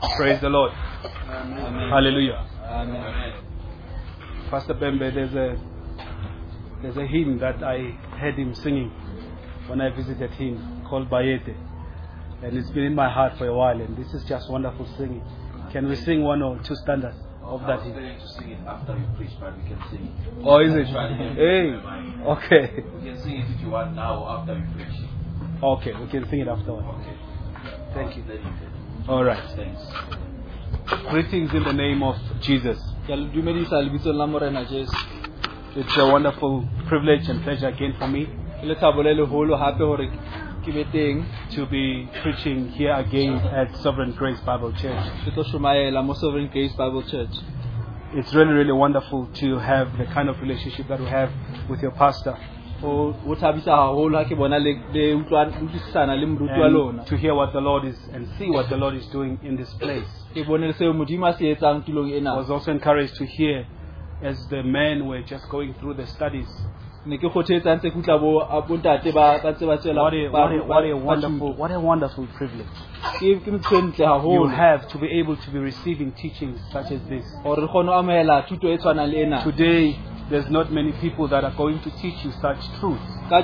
Praise the Lord. Amen. Hallelujah. Amen. Pastor Bembe, there's a hymn that I heard him singing when I visited him called Bayete. And it's been in my heart for a while, and this is just wonderful singing. Can we sing one or two standards of that hymn? I was going to sing it after you preach, but we can sing it. Oh, is it? Hey, okay. We can sing it if you want now or after we preach. Okay, we can sing it afterwards. Okay. Thank you. Let him do it. All right. Thanks. Greetings in the name of Jesus. It's a wonderful privilege and pleasure again for me to be preaching here again at Sovereign Grace Bible Church. It's really, really wonderful to have the kind of relationship that we have with your pastor. And to hear what the Lord is and see what the Lord is doing in this place. I was also encouraged to hear as the men were just going through the studies. What a wonderful privilege you have to be able to be receiving teachings such as this. Today, there's not many people that are going to teach you such truths. So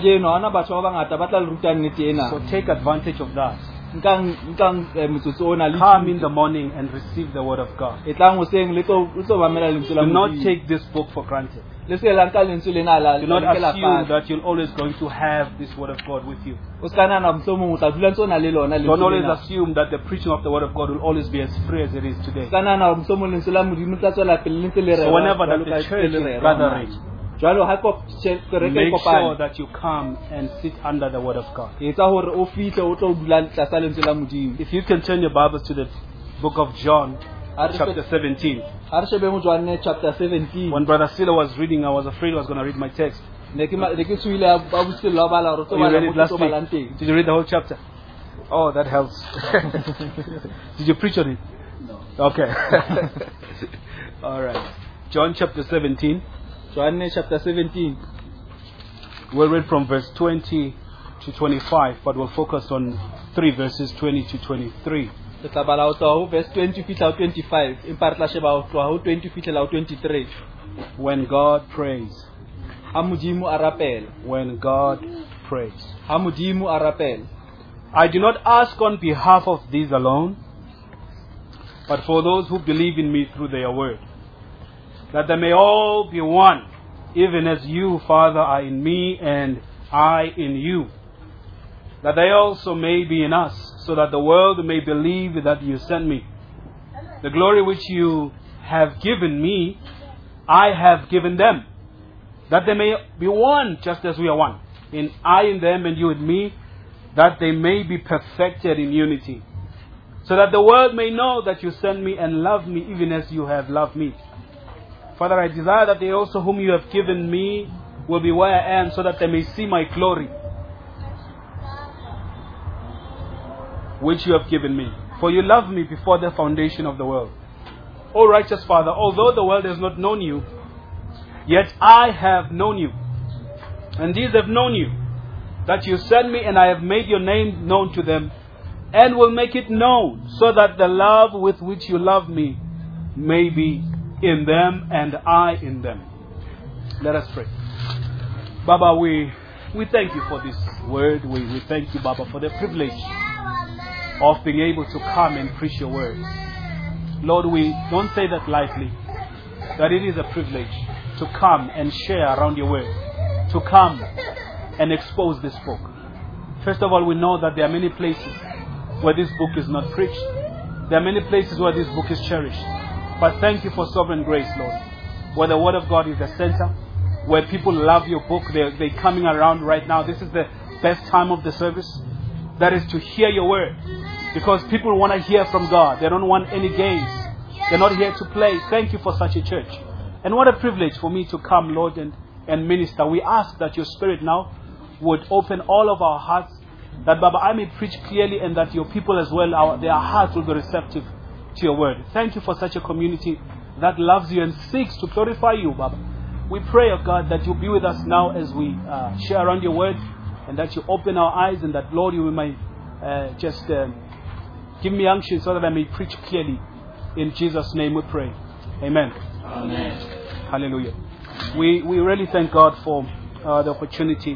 take advantage of that. Come in the morning and receive the word of God. Do not take this book for granted. Do not assume that you're always going to have this word of God with you. Don't always assume that the preaching of the word of God will always be as free as it is today. So whenever the church is gathering, make sure that you come and sit under the word of God. If you can turn your Bibles to the book of John, chapter 17. When Brother Sila was reading, I was afraid I was going to read my text. You read it last week? Did you read the whole chapter? Oh, that helps. Did you preach on it? No. Okay. All right. John chapter 17. We'll read from verse 20 to 25, but we'll focus on 3 verses 20 to 23. Verse 20 to 25. When God prays. When God prays. I do not ask on behalf of these alone, but for those who believe in me through their word, that they may all be one, even as you, Father, are in me and I in you, that they also may be in us, so that the world may believe that you sent me. The glory which you have given me, I have given them, that they may be one just as we are one, in I in them and you in me, that they may be perfected in unity, so that the world may know that you sent me and love me even as you have loved me. Father, I desire that they also whom you have given me will be where I am, so that they may see my glory, which you have given me. For you loved me before the foundation of the world. O righteous Father, although the world has not known you, yet I have known you. And these have known you, that you sent me, and I have made your name known to them, and will make it known, so that the love with which you love me may be in them and I in them. Let us pray. Baba, we thank you for this word. We thank you, Baba, for the privilege of being able to come and preach your word. Lord, we don't say that lightly, that it is a privilege to come and share around your word, to come and expose this book. First of all, we know that there are many places where this book is not preached. There are many places where this book is cherished. But thank you for Sovereign Grace, Lord, where the word of God is the center, where people love your book. They're coming around right now. This is the best time of the service. That is to hear your word. Because people want to hear from God. They don't want any games. They're not here to play. Thank you for such a church. And what a privilege for me to come, Lord, and minister. We ask that your Spirit now would open all of our hearts, that, Baba, I may preach clearly, and that your people as well, their hearts will be receptive to your word. Thank you for such a community that loves you and seeks to glorify you, Baba. We pray, oh God, that you'll be with us now as we share around your word, and that you open our eyes, and that, Lord, you may just Give me unction so that I may preach clearly. In Jesus' name we pray. Amen. Amen. Hallelujah. We really thank God for the opportunity.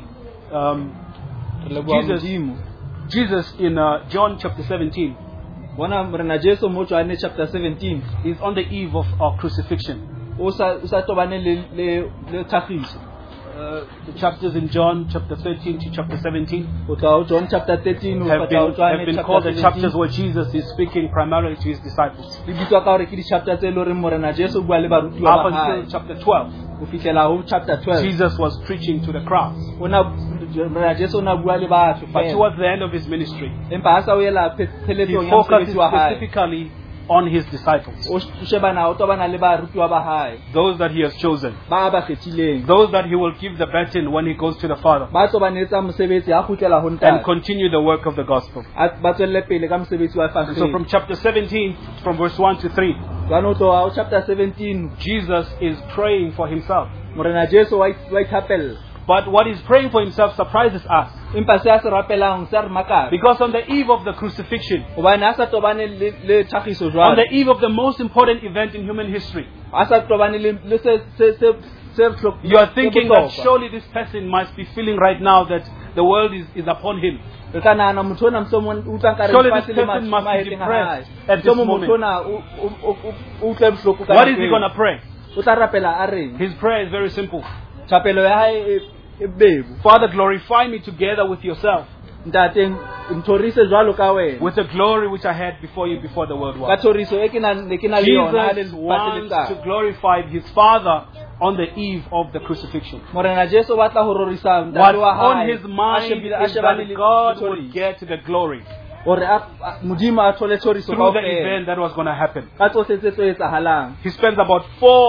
Re leboha Modimo. Jesus in John chapter 17 Bona morena Jesu mo Johane chapter 17 is on the eve of our crucifixion. o sa tobane le tlhagiso. The chapters in John chapter 13 to chapter 17 O tla o John chapter 13 o have feta o been Johane called the chapter chapters 17. where Jesus is speaking primarily to his disciples. Le bitswa ka hore ke di chapter tse le hore morena Jesu o bua le barutiwa Up ba until hae. chapter 12, O fihlela ho chapter 12. Jesus was preaching to the crowds. Morena Jesu o na bua le batho But fela. towards the end of his ministry, Empa ha sa o ela he pheletsong ya focuses mosebetsi wa hae. specifically on his disciples, O shebana o tobana le barutiwa ba hae. those that he has chosen, Ba ba kgethileng. those that he will give the baton when he goes to the Father Ba tsobanetsa mosebetsi ha kgutlela ho and ntate. continue the work of the gospel. Ba tswelle pele ka mosebetsi wa And so from efangeli. chapter 17, from verse 1 to 3, Jwanong o tloha ho chapter 17 Jesus is praying for himself. morena Jesu wa ithapella. But what he's praying for himself surprises us. Empa se a se rapelang se a re makatsa. Because on the eve of the crucifixion, Hobane ha sa tobane le tlhagiso on jwalo. the eve of the most important event in human history, Ha sa tobane le se you are thinking that bohlokwa. surely this person must be feeling right now that the world is upon him. Re ka nahana motho ona mohlomong o utlwang ka re Surely lefatshe this le person must be mahetleng a hae. depressed at this Mohlomong moment. motho ona o utlwe bohloko ka What nako is he eo. going to pray? O tla rapela a reng? His prayer is very simple. Thapelo ya hae e bebu. Father, glorify me together with yourself, Ntate nthorise jwalo ka wena. with the glory which I had before you, before the world Ka was. thoriso e ke na le yona ha le Jesus lefatshe le wants to qala. glorify his Father on the eve of the crucifixion. Morena Jesu o batla ho rorisa What's ntate wa on hae. his mind is that God would get the glory Hore Modimo a thole thoriso through the kaofela. event that was going to happen. Ka tsohle tse tlo etsahalang. He spends about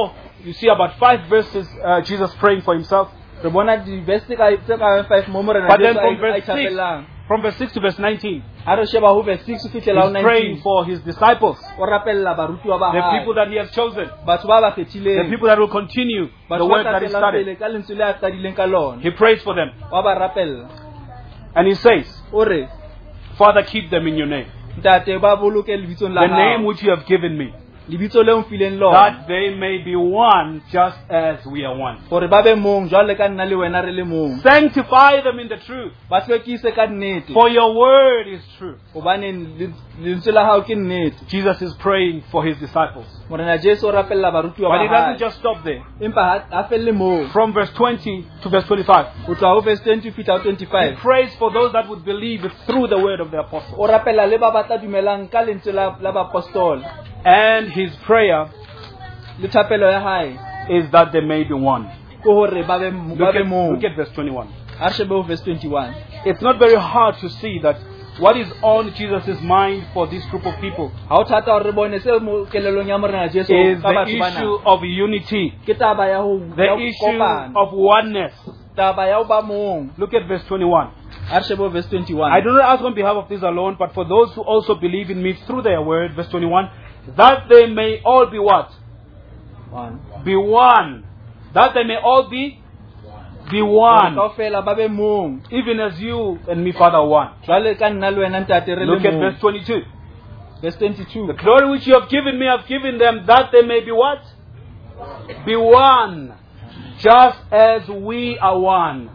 5 verses Jesus praying for himself. Re bona di-verse tse ka 5 mo morena But then Jesu from a verse 6, ithapellang. from verse 6 to verse 19, Ha re sheba ho verse 6 ho fihlela ho he's praying 19. for his disciples, O rapella barutiwa ba the hae. people that he has chosen, Batho ba ba the kgethileng. people that will continue the Batho work ba that he tla started. pele ka lentswe le a qadileng ka lona. He prays for them. Wa ba rapella. And he says, O re Father, keep them in your name. ntate ba boloke lebitsong la The name hao. which you have given me, Lebitso le o mfileng lona. that they may be one just as we are one. Hore ba be mong jwalo ka nna le wena re le mong. Sanctify them in the truth, Ba hlwekise ka nnete. for your word is true. Hobane lentswe la hao ke nnete. Jesus is praying for his disciples. Morena Jesu o rapella barutiwa But ba he doesn't hae. just stop there. Empa ha felle moo. From verse 20 to verse 25, Ho tloha ho verse 20 fihla ho he 25. prays for those that would believe through the word of the apostle. O rapella le ba ba tla dumelang ka lentswe la bapostole. And his prayer Le thapelo ya hae is that they may be one. ke hore ba be mong. Look at verse 21. Ha re shebe ho verse 21. It's not very hard to see that what is on Jesus' mind for this group of people Ha o thata hore re bone se mo kelelong ya morena Jesu is ka the batho bana. issue of unity, Ke taba ya ho the ya ho issue kopana. of oneness. Taba ya ho ba mong. Look at verse 21. Ha re shebe ho verse 21. I do not ask on behalf of these alone, but for those who also believe in me through their word, verse 21, that they may all be what? One. Be one. That they may all be one. Kaofela ba be mong. Even as you and me, Father, are one. Jwale ka nna le wena ntate re le Look at mong. verse 22. Verse 22. The glory which you have given me, I've given them, that they may be what? Be one. Just as we are one.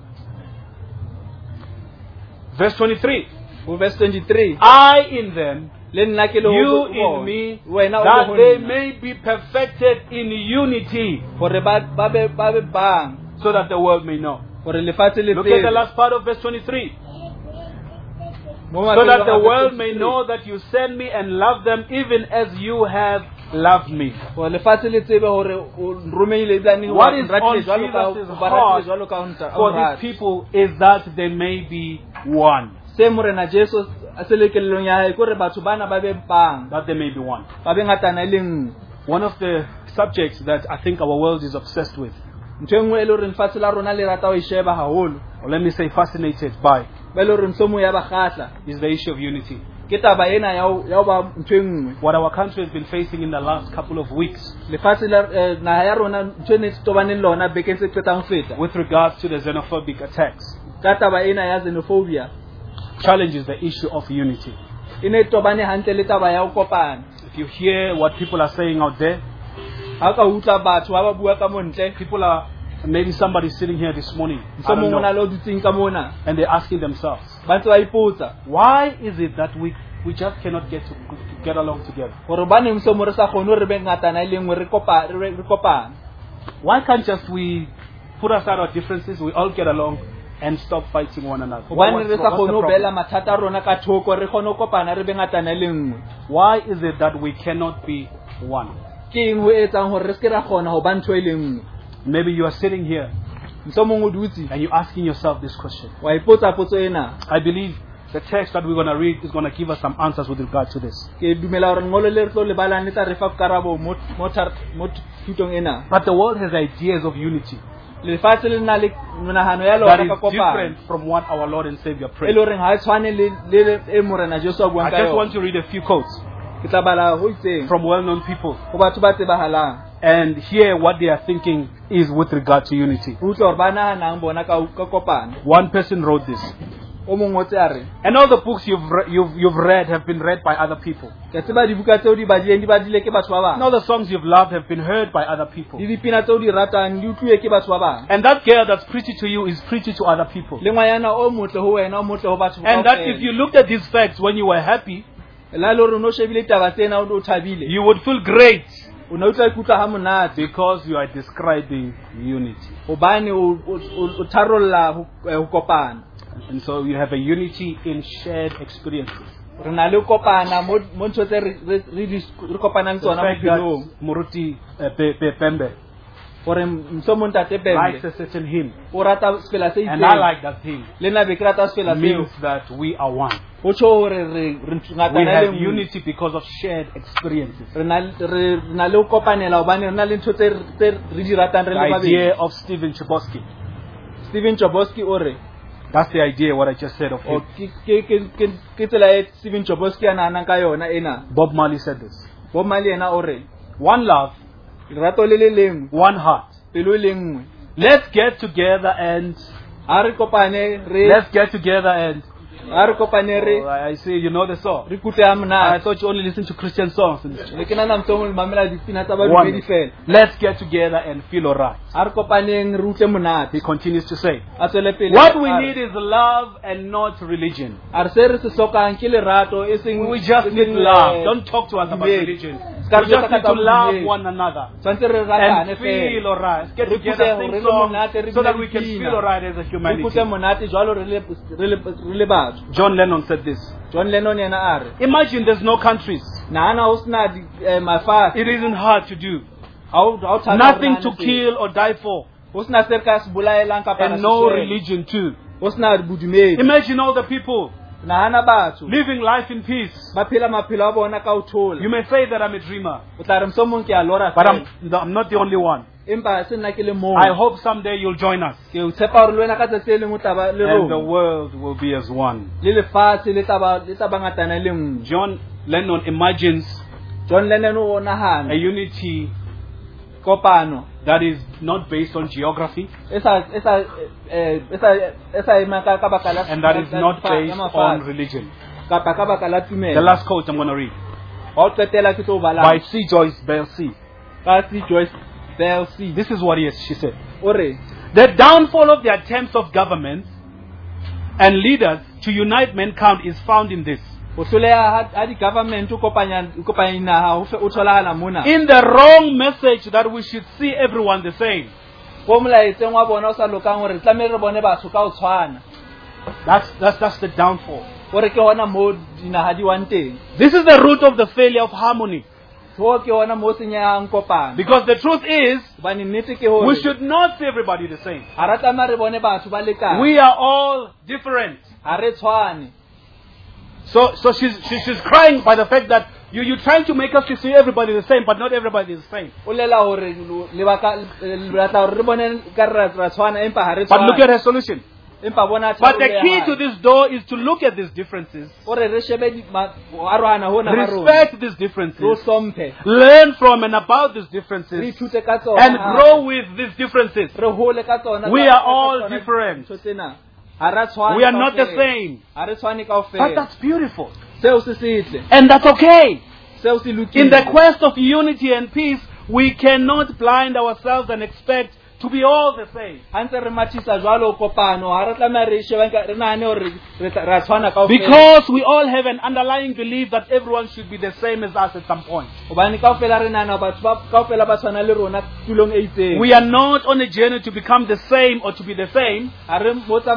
Verse 23. Ho verse 23. I in them, Le nna ke le ho you bona. in me, Wena o that le ho they nna. may be perfected in unity, Hore ba be bang. so that the world may know. Hore lefatshe le Look at the tsebe. last part of verse 23. Mo So that mafelong the a world verse may 23. know that you send me and love them even as you have loved me. Hore lefatshe le tsebe hore o nromeile ebile What is on Jesus' heart for these people is that they may be one. se morena Jesu a se lekelelong ya hae kore batho bana ba be bang. That they may be one. Ba be ngatana le nngwe. One of the subjects that I think our world is obsessed with, Ntho e nngwe e le hore lefatshe la rona le rata ho e sheba haholo. or let me say fascinated by, Ba le hore mohlomong ya ba kgahla. is the issue of unity. Ke taba ena ya ho ba ntho e nngwe. What our country has been facing in the last couple of weeks Lefatshe la naha ya rona ntho e ne se tobaneng lona bekeng se qetang feta. with regards to the xenophobic attacks Ka taba ena ya xenophobia. challenges the issue of unity. e ne tobane hantle le taba ya ho kopana. If you hear what people are saying out there, Ha ka utlwa batho ba bua ka montle, people are, maybe somebody sitting here this morning, I so don't mongwe na know, lo dutseng ka mona, and they're asking themselves, ba ntse ba ipotsa why is it that we just cannot get along together? gore ba neng so mo re sa kgone re be ngatana le nngwe re kopana. Why can't just we put aside our differences, we all get along and stop fighting one another? Hobane re sa What's kgone the ho problem? bela mathata a rona ka thoko re kgone ho kopana re be ngatana le nngwe. Why is it that we cannot be one? Ke eng ho etsang hore re se ke ra kgona ho ba ntho e le nngwe? Maybe you are sitting here So mongwe o dutse and you're asking yourself this question. wa ipotsa potso ena. I believe the text that we're going to read is going to give us some answers with regard to this. Ke dumela hore ngolo le re tlo le balang le tla re fa karabo mo thutong ena. But the world has ideas of unity Lefatshe le na le menahano ya that lona is ka kopana. different from what our Lord and Savior E prayed. le hore ha e tshwane le e morena Jesu a buang I ka just want yona. to read a few quotes Ke tla bala ho itseng from well-known people ho batho ba tsebahalang. and hear what they are thinking is with regard to unity. Ho utlwa hore ba nahanang bona ka kopana. One person wrote this. O mongwe o tse a re And all the books you've read have been read by other people. ke tseba dibuka tseo di badile ke batho ba And bang. all the songs you've loved have been heard by other people. Di dipina tseo di ratang di utlwiwe ke batho ba bang. And that girl that's preaching to you is preaching to other people. Le ngwanyana o motle ho wena o motle ho batho And that if you looked at these facts when you were happy, la le hore o no shebile taba tsena o thabile you would feel great o ne utlwa ikutlwa ha monate because you are describing unity. hobane o tharolla ho kopana. And so you have a unity in shared experiences. Re na le kopana mo ntho tse re kopanang The tsona mo fact that bophelong Muruti Pembe gore msomo ntate likes Pembe a certain hymn, o rata sefela se and I itseng like that hymn, le nna be ke rata sefela seo means that we are one. ho tsho hore re We ngatana le have nngwe. unity because of shared experiences. Re na le ho kopanela hobane re na le ntho tse re di ratang re The le babedi. idea of Stephen Chbosky. Stephen Chbosky o re That's the idea, what I just said of o him. ke tsela e Stephen Chbosky a nahanang ka yona ena. Bob Marley said this. Bob Marley ena o re One love, lerato le lengwe one heart. pelo e le nngwe. Let's get together and Ha re kopane let's get together and re I see you know the song. re kutle ha I monate. thought you only listen to Christian songs. Le ke nana mtsomo le mamela dipina tsa One. badumedi fela. Let's get together and feel alright. Ha re kopaneng re utle monate. He continues to say, A tswele pele. what we need is love and not religion. a re se re se hlokang ke lerato e seng We just need love. Don't talk to us about religion. We just need to love one another Tshwantse re and ratane feel fela. alright. Let's get Re together, kutle sing hore re songs monate, re so that bine we can dipina. feel alright as a Re humanity. kutle monate jwalo re le batho. John Lennon said this. John Lennon yena a re Imagine there's no countries. nahana ho sena mafatshe. It isn't hard to do. Ha o thata hore Nothing nahane to se. kill or die for. Ho sena se re ka se bolaelang kapa ra And se no shwela. religion too. Ho sena bodumedi. Imagine all the people Nahana batho living life in peace. ba phela maphelo a bona ka ho thola. You may say that I'm a dreamer, O tla re mohlomong ke a lora but fela. I'm not the only one. Empa se nna ke le mong. I hope someday you'll join us Ke o tshepa hore le wena ka tsatsi le lengwe o tla ba le and the rona. world will be as one. Le lefatshe le tla ba ngatana le nngwe. John Lennon imagines John Lennon o a nahana unity kopano that is not based on geography esa ema ka baka la and that is not based ya on mafatshe. religion. Kapa ka baka la The tumelo. last quote I'm going to read Ha o qetela ke tlo bala by C. Joyce Bell C. ka C. Joyce Bell C. This is what she said. O re The downfall of the attempts of governments and leaders to unite mankind is found in this. ho hloleha ha di government o kopanya naha o tholahala mona. In the wrong message that we should see everyone the same. Ko molaetseng wa bona o sa lokang hore tlamehile re bone batho ka ho tshwana. That's the downfall. Hore ke hona mo dinaha di wang teng. This is the root of the failure of harmony. Ho ke hona mo senyang kopano. Because the truth is, Bane nnete ke hore we should not see everybody the same. ha ra tlameha re bone batho ba lekana. We are all different. Ha re tshwane. So she's crying by the fact that you're trying to make us to see everybody the same, but not everybody is the same. O lela hore lebaka le batla hore re bone ka ra tshwana empa ha re But look tshwane. at her solution. Empa bona But the key to this door is to look at these differences, hore re shebe arohana hona ha rona. respect these Ro differences, hlomphe. learn from and about these Re differences, ithute ka tsona. and grow with these differences. Re hole ka tsona. We are all different. Ntho tsena. Ha ra tshwana. We are not the kaofela. same. Ha re tshwane But kaofela. that's beautiful. seo se setle, And that's okay. seo se In lokile. the quest of unity and peace, we cannot blind ourselves and expect to be all the same. Ha ntse re mathisa jwalo kopano ha re tlameha re sheba re nahane hore ra tshwana kaofela. Because we all have an underlying belief that everyone should be the same as us at some point. Hobane kaofela re nahana batho ba kaofela ba tshwana le rona tulong e itseng. We are not on a journey to become the same or to be the same, Ha re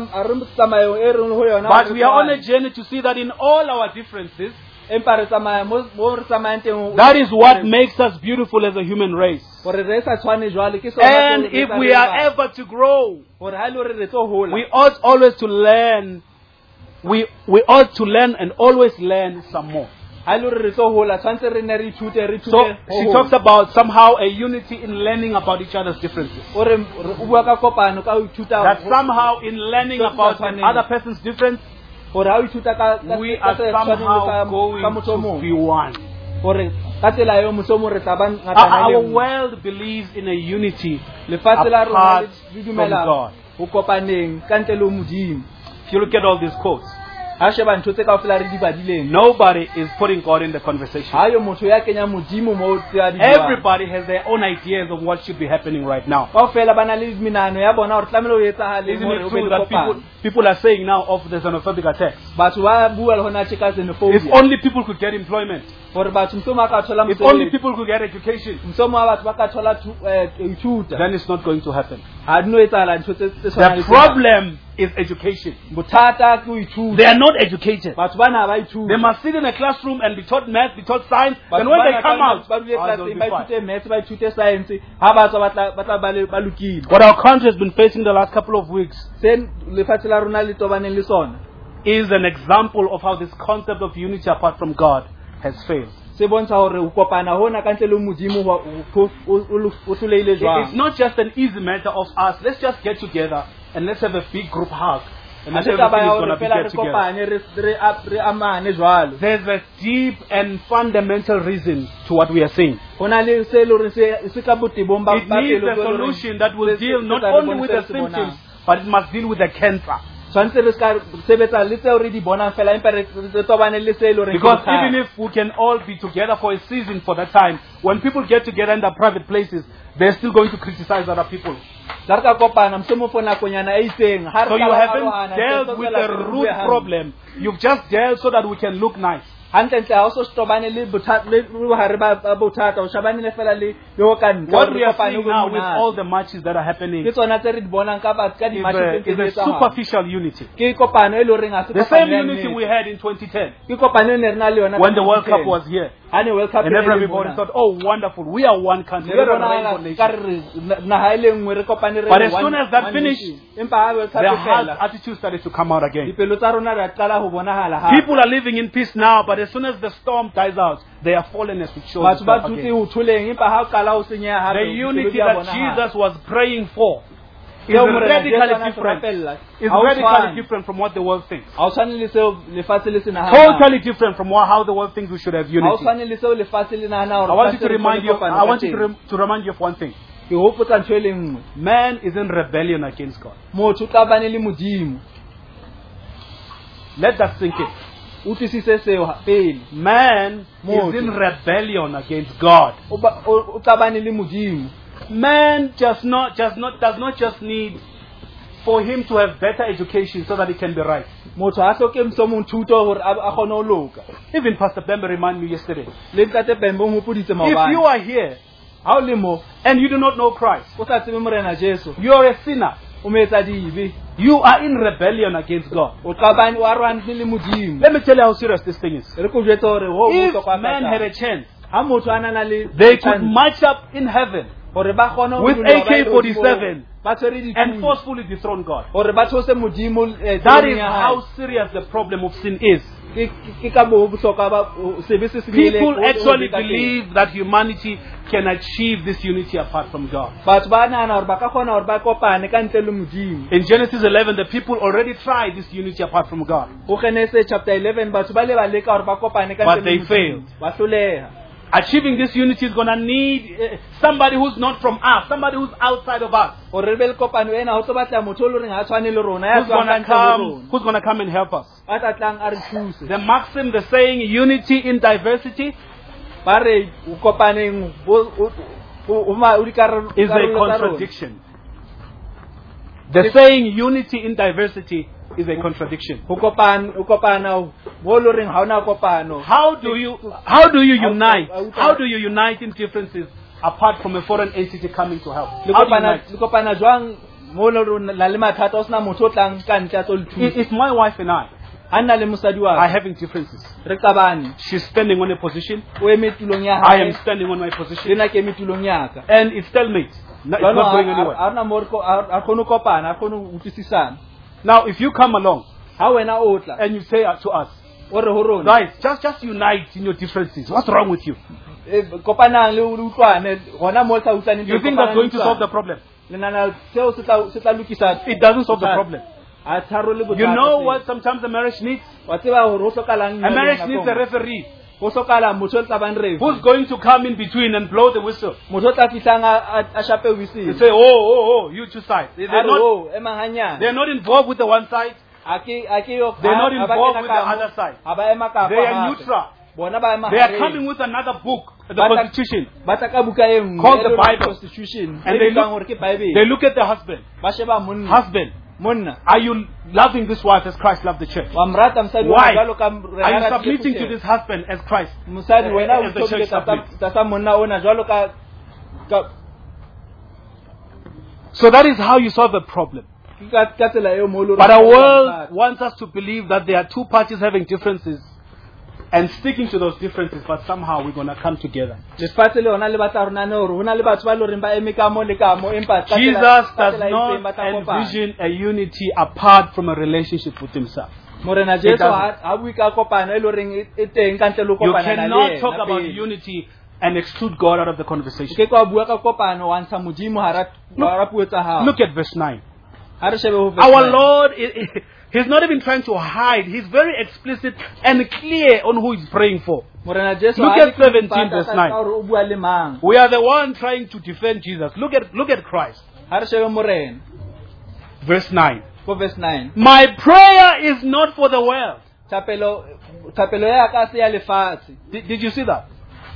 tsamayo e re ho yona. but we are on a journey to see that in all our differences, empa re tsamaya mo re tsamayang teng. that is what makes us beautiful as a human race. Hore re sa tshwane jwale ke sona. And if we are ever to grow, hore ha le hore re tlo hola. we ought always to learn. We ought to learn and always learn some more. Ha le hore re tlo hola tshwantse re ne re ithute So she talks about somehow a unity in learning about each other's differences. hore o bua ka kopano ka ho ithuta. That somehow in learning about another person's difference, hore ha o ithuta ka we are somehow going to be one. hore ka tsela eo mosomo re tla ba Our world believes in a unity lefatshe la rona apart le from dumela God. ho kopaneng ka ntle le modimo. If you look at all these quotes, ha sheba ntho tse kaofela re di badileng. nobody is putting God in the conversation. ha yo motho ya kenya modimo mo tsa di. Everybody has their own ideas of what should be happening right now. kaofela ba na le minano ya bona hore tlamelo o etsahale Isn't hore it o be true le that kopano. people are saying now of the xenophobic attacks? batho ba bua le hona tje ka If xenophobia. only people could get employment. hore batho msomo a ka thola If only mosebetsi. people could get education, msomo wa batho ba ka thola ithuta. then it's not going to happen. ha di no etsahala ntho tse tshwanang The le tsena. problem is education. bothata ke ho ithuta. They are not educated. batho bana ha ba They ithuta. must sit in a classroom and be taught math, be taught science, Batho and when they bana come out, ba dule they'll classeng be ba fine. ithute maths ba ithute science ha ba tswa ba tla ba lokile. What our country has been facing the last couple of weeks se lefatshe la rona le tobaneng le sona is an example of how this concept of unity apart from God has failed. se bontsha hore ho kopana hona ka ntle le modimo o hlolehile It's jwang. not just an easy matter of us. Let's just get together and let's have a big group hug. And ha then se taba everything ya is going hore to be fela get re together. kopane re amane jwalo. There's a deep and fundamental reason to what we are saying. hona le se le hore se ka botebong ba It needs a solution that will deal not only with the symptoms, but it must deal with the cancer. tshwantse re ska sebetsa le tseo re di bonang fela empa re tobane le se le hore Because even if we can all be together for a season for that time, when people get together in their private places, they're still going to criticize other people. ka ka kopana msomo for nakonyana e itseng ha re So you tla haven't arohana, dealt ntse with tswela the pele re root bue hantle. problem. You've just dealt so that we can look nice. hantle ha o so tobane le bothata le hare ba bothata o shabane le fela le yo ka ntle What hore we are kopane seeing go now with monate. all the marches that are happening ke tsona tse re di bonang ka ba ka di mathe is a superficial unity. ke kopano e le horeng ha se The same unity we had in 2010 ke kopano e ne re na le yona when the World Cup was here. ha ne World Cup And everybody thought, oh, wonderful, we are one country. le We're a bona rainbow ka nation. re naha e le nngwe re kopane re But le as one- soon as that one finished, nation. empa ha World Cup The e hard fela attitude started to come out again. dipelo tsa rona re qala ho bonahala ha People are living in peace now, but as soon as the storm dies out, they are fallen as it shows batho ba itself dutse again. ho tholeng empa ha o qala ho senyeha hape The dipelo unity di a that bonahala. Jesus was praying for is Seo Morena Jesu radically a na se different. rapella. It's Ha o radically tshwane. different from what the world thinks. ha o tshwane le seo lefatshe le se nahanang. Totally different from how the world thinks we should have ha o unity. tshwane le seo lefatshe le nahana hore I want you tshwantse to re remind kgone you. kopano I ka want you teng. to remind you of one thing. ke hopotsa ntho e le nngwe Man is in rebellion against God. motho o tla bane le modimo Let that sink in. utlwisise seo pele Man is Motho. in rebellion against God. o tla bane le modimo Man does not just need for him to have better education so that he can be right. motho ha hloke mosomong thuto hore a kgone ho loka Even Pastor Bembe reminded me yesterday. le ntate Bembe o hopoditse If you maobane are here ha o le mo and you do not know Christ, o sa tsebe morena Jesu you are a sinner. o me etsa dibe You are in rebellion against God. o tla bane wa rwana le modimo Let me tell you how serious this thing is. re ko jwetsa hore ho If bohlokwa man had a thata chance, ha motho ana na le they could march up in heaven hore ba kgone ho with dula ba ile AK-47 hodimo, ba tshwere and dithunya forcefully dethrone God. hore ba those modimo That tseleng is ya hae. how serious the problem of sin is. ke ka bo bohlokwa ba sebe se senyele People actually believe that humanity can achieve this unity apart from God. batho ba nahana hore ba ka kgona hore ba kopane ka ntle le modimo In Genesis 11, the people already tried this unity apart from God. ho Genesis chapter 11 batho ba le ba leka hore ba kopane ka But ntle they le failed. modimo ba hloleha Achieving this unity is going to need somebody who's not from us, somebody who's outside of us, gore re be le kopano ena ho tlo batla motho o le reng ha tshwane le rona ya who's going tswang to ka ntle ho come, rona who's going to come and help us. a tla tlang a re thuse The maxim, the saying, unity in diversity, ba re o kopaneng o dikarolo is a tsa rona. contradiction. The saying unity in diversity is a contradiction. o kopana mo le reng ha ona kopano How do you unite? How do you unite in differences apart from a foreign entity coming to help? le How do you unite? kopana jwang mo le rona la le mathata o sena motho o tlang ka ntle a tlo le thusa If my wife and I ha nna le mosadi wa are having differences, re qabane she's standing on a position, o eme tulong ya I am hae standing on my le position, nna ke eme tulong ya ka and it's stalemate. No, it's not going anywhere. ha rena mo a khone kopana a khone utlwisisana Now, if you come along ha wena o tla and you say to us, o re ho rona guys, just unite in your differences. What's wrong with you? kopanang le utlwane gona mo sa utlwane You think that's going to solve the problem? le nana seo se tla lukisa It doesn't solve the problem. a tharole bothata You know what sometimes a marriage needs? wa tseba hore ho hlokalang A marriage needs a referee ho hlokala motho o tlabang re who's going to come in between and blow the whistle. motho o tla fihlang a shape They whistle say, oh, you two sides. They're they're not involved with the one side. They're not involved with the other side. They are neutral. bona ba ema They are coming with another book, the Constitution. ba tla ka buka e nngwe Called the e leng Bible. Constitution And e they bitswang look- hore ke Bible They look at the husband. ba sheba monna Husband, monna are you loving this wife as Christ loved the church? wa mrata msadi wa Why? jwalo ka Are you submitting to this husband as Christ? mosadi wena o As the church tlhoile submits. tsa monna ona jwalo ka So that is how you solve a problem. ka tsela eo mo lo But our world wants us to believe that there are two parties having differences and sticking to those differences, but somehow we're going to come together. lefatshe le ona le batla rona ne hore hona le batho ba le reng ba eme ka mo le ka mo empa ka Jesus tsela- ka does tsela e itseng ba not tla kopana. envision a unity apart from a relationship with himself. morena Jesu doesn't. ha bui ka kopano e le reng e teng ka ntle le You kopana na cannot le talk about yena unity and exclude God out of the conversation. ke kwa bua ka kopano wa ntsha modimo hara puo tsa hao Look at verse 9. ha re shebe ho verse Our 9. Lord, He's not even trying to hide. He's very explicit and clear on who He's praying for. morena Jesu Look ha at le ke 17 verse mpata 9. ka hore o bua le mang We are the one trying to defend Jesus. Look at Christ. ha re shebe morena Verse 9. ko verse 9 My prayer is not for the world. thapelo ya ka se ya lefatshe Did you see that?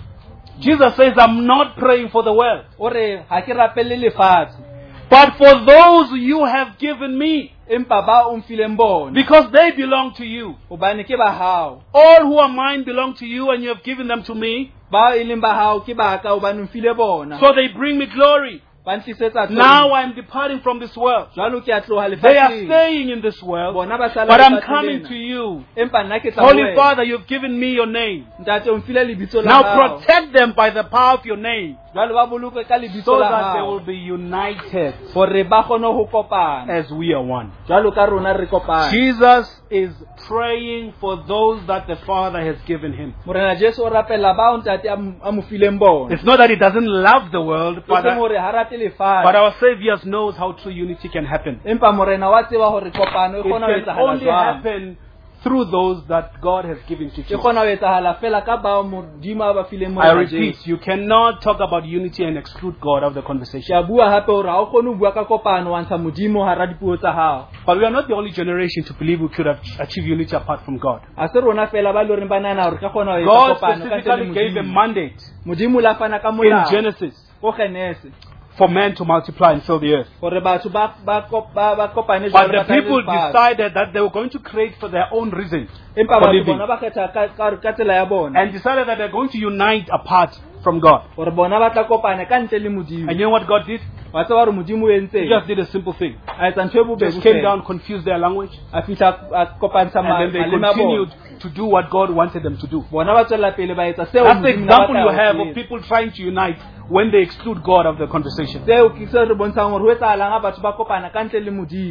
Jesus says, I'm not praying for the world, o re ha ke rapelle lefatshe but for those you have given me, empa ba o mfileng bona because they belong to you. hobane ke ba hao All who are mine belong to you, and you have given them to me, ba e leng ba hao ke ba ka hobane o mfile bona so they bring me glory. ba ntlisetsa Now I'm departing from this world. jwalo ke a tloha They are lefatsheng staying in this world, bona ba sala but I'm lefatsheng coming lena. to you. empa nna ke tla ho Holy wena. Father, you've given me your name. ntate o mfile lebitso la Now hao protect them by the power of your name, jwalo ba boloke ka lebitso so la that they hao will be united hore ba kgone ho kopana as we are one. jwalo ka rona re kopane Jesus is praying for those that the Father has given him. morena Jesu o rapella bao ntate a mo fileng bona It's not that he doesn't love the world, but but hore ha rate but lefatshe our Savior knows how true unity can happen. empa morena wa tseba hore kopano e It kgona ho can etsahala only jwang happen through those that God has given to e Jesus. kgona ho etsahala fela ka bao modimo a ba fileng I morena repeat, Jesu you cannot talk about unity and exclude God out of the conversation. ke a bua hape hore ha o kgone ho bua ka kopano wa ntsha modimo hara dipuo tsa hao But we are not the only generation to believe we could have achieved unity apart from God. a se rona fela ba le hore ba nana hore ka kgona ho etsa God kopano ka ntle le specifically gave a modimo mandate modimo la fana ka in molao Genesis ko Genesis for man to multiply and fill the earth. hore batho ba kopane But jwalo the ba tla people le lefatshe. decided that they were going to create for their own reason empa for batho living, bona ba kgetha ka tsela ya bona and decided that they're going to unite apart from God. hore bona ba tla kopana ka ntle le modimo And you know what God did? wa tseba hore modimo o He entse just did a simple thing. a etsa ntho e bobebe Just came fela. down, confused their language, a fihla a kopantsha and then they maleme a continued bona to do what God wanted them to do. bona ba tswela pele ba etsa seo That's the Modimo a example you batlang ho have se of etsa. people trying to unite when they exclude God of the conversation. seo ke se re bontshang hore ho etsahalang ha batho ba kopana ka ntle le modimo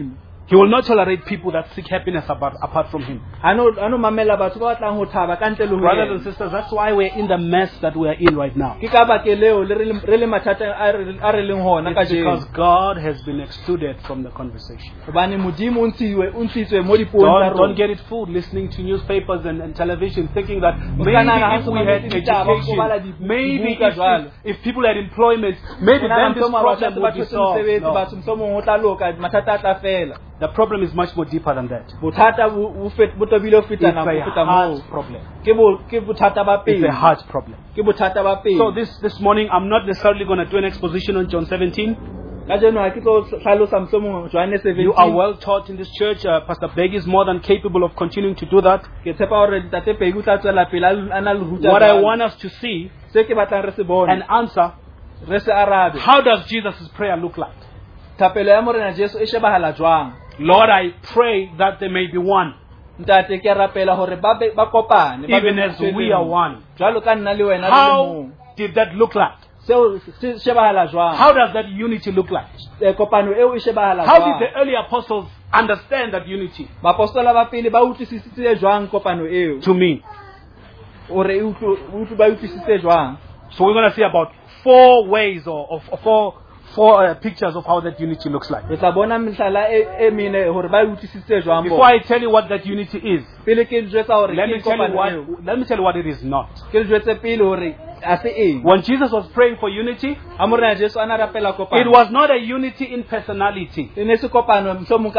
He will not tolerate people that seek happiness apart from Him. ano mamela batho ba batlang ho thaba ka ntle le ho Brothers yena. and sisters, that's why we're in the mess that we are in right now. Ke ka baka leo re le mathata a re leng hona ka It's because jeno. God has been excluded from the conversation. Hobane modimo o ntshitswe mo dipuong tsa Don't rona. get it fooled listening to newspapers and television thinking that maybe Ka nahana ha if so we had mametse ditaba, o bala education, maybe dibuka jwalo. if people had employment, maybe then this problem would be solved. No. batho mosomong ho tla loka mathata a tla fela. The problem is much more deeper than that. Bothata bo tobile ho It's feta na a ho feta heart moo. problem. Ke bothata ba It's pele. a heart problem. Ke bothata ba pele. So this morning, I'm not necessarily going to do an exposition on John 17. ka jeno ha ke tlo hlalosa mosomong Johannes 17. You are well taught in this church. Pastor Beg is more than capable of continuing to do that. Ke tshepa hore ntate Pegu tla tswela pele a na le ruta. What I want us to see se ke batlang re se bone and answer, re se arabe. how does Jesus' prayer look like? Thapelo ya morena Jesu e shebahala jwang? Lord, I pray that they may be one, Ntate ke rapela hore ba kopane ba be even as we are one. jwalo ka nna le wena re le How mong. did that look like? Seo se shebahala jwang? How does that unity look like? Kopano eo e shebahala How did jwang? the early apostles understand that unity? Bapostola ba pele ba utlwisisitse jwang kopano eo? To me. Ore ba utlwisitse jwang? So we're going to see about 4 ways or four pictures of how that unity looks like. Re tla bona mehlala e mene hore ba utlwisitse jwang Before bo. I tell you what that unity is, Pele ke le jwetsa hore let me ke tell kopano eo. you what it is not. Ke le jwetse pele hore a se eng. When Jesus was praying for unity, Ha morena Jesu ana rapela kopano. it was not a unity in personality. E ne se kopano mhlomong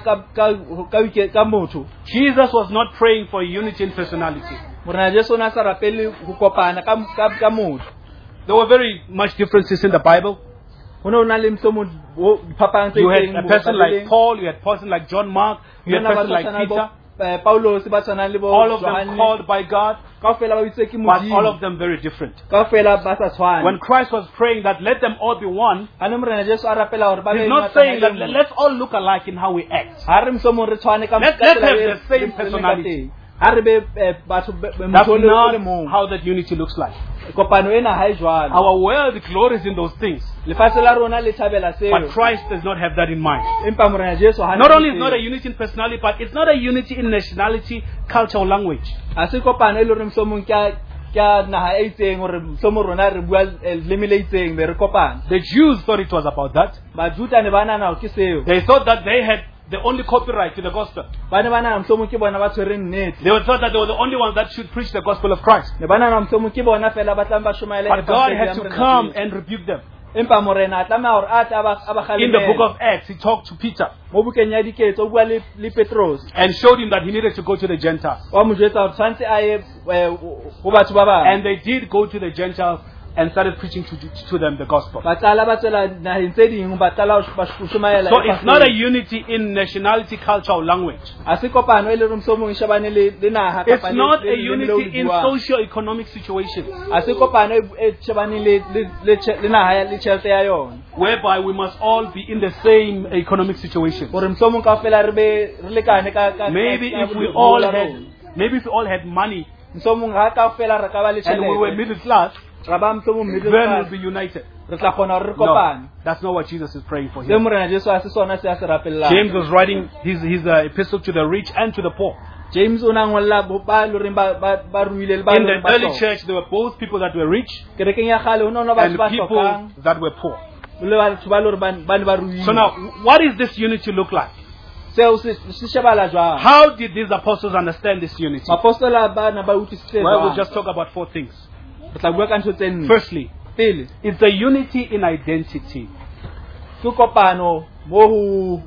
ka motho. Jesus was not praying for unity in personality. Morena Jesu na sa rapele ho kopana ka motho. There were very much differences in the Bible. Ho no na le mhlomong phapang tse You had itseng a mo person like Bibeleng. Paul, you had a person like John Mark, you had a person like Peter, Paulos ba tshwanang le bo all of them Johannes. called by God, Kaofela ba bitswe ke but all Modimo. of them very different. Kaofela ba sa tshwane. When Christ was praying that let them all be one, Ane morena Jesu a rapela hore ba be he's not saying that let's all look alike in how we act. ha re mhlomong re tshwane ka Let's have the same personality. ha re be batho That's motho le not mong. how that unity looks like. Kopano ena ha e jwalo. Our world glories in those things, Lefatshe la rona le thabela seo. but Christ does not have that in mind. Empa morena Jesu ha Not only is not a unity in personality, but it's not a unity in nationality, culture, or language. ha se kopano e le hore mhlomong ka naha e itseng hore mhlomong rona re bua leleme le itseng be re kopana. The Jews thought it was about that. Bajuda ne ba nahana hore ke seo. They thought that they had the only copyright to the gospel. Ba ne ba nahana mhlomong ke bona ba tshwereng nnete. They thought that they were the only ones that should preach the gospel of Christ. Ne ba nahana mhlomong ke bona fela ba tlang ba shumaela But God had to come and rebuke them. empa morena a tlameha hore a tla ba In the book kgalemela. of Acts, he talked to Peter Mo bukeng ya diketso o bua le Petros. and showed him that he needed to go to the Gentiles. Wa mo jwetsa hore tshwantse a ye ho batho ba bang. And they did go to the Gentiles and started preaching to them the gospel. Ba qala ba tsela naheng tse ding ba qala ba shumaela. So it's not a unity in nationality, culture, or language. a se kopano e le reng mhlomong e shebane le naha It's kapa not le- a le- le- unity le- in buang. socio-economic situations a se kopano e shebane le naha ya le tjhelete ya yona whereby we must all be in the same economic situation. hore mhlomong kaofela re lekane ka Maybe ka- if we ka- all ka- had, maybe if we all had money mhlomong ha kaofela re ka ba le and we were tjhelete middle class, ra ba mhlomong middle then class we'll be united. re tla kgona hore re No, kopane that's not what Jesus is praying for se here. morena Jesu a se sona se a se rapellang. James was writing his epistle to the rich and to the poor. James o na ngolla ba le reng ba ruile le ba In le the reng ba early hloka. church, there were both people that were rich kerekeng ya kgale ho na batho and ba people hlokang that were poor. le batho ba le hore ba ne ba ruile. So now, what is this unity look like? seo se shebahala jwang. How did these apostles understand this unity? Bapostola ba na ba utlwisitse Well, we'll jwang. just talk about 4 things. Re tla bua ka ntho tse nne. Firstly, Pele it's a unity in identity. ke kopano mo ho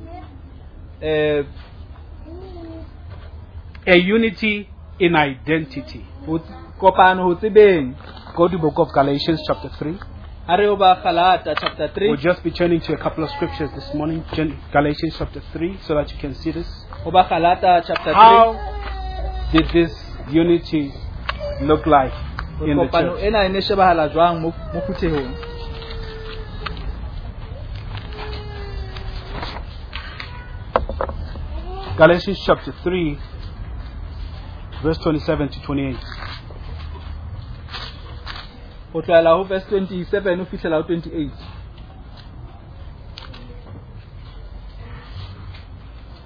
A unity in identity. kopano ho tsebeng. Go to the book of Galatians chapter 3. Ha re o ba Galata chapter 3 We'll just be turning to a couple of scriptures this morning. Galatians chapter 3, so that you can see this. o ba Galata chapter 3 How did this unity look like in the kopano church? ena e ne shebahala jwang mo phuthehong. Galatians chapter 3, verse 27 to 28. Ho tloela ho verse 27 ho fihlela ho 28.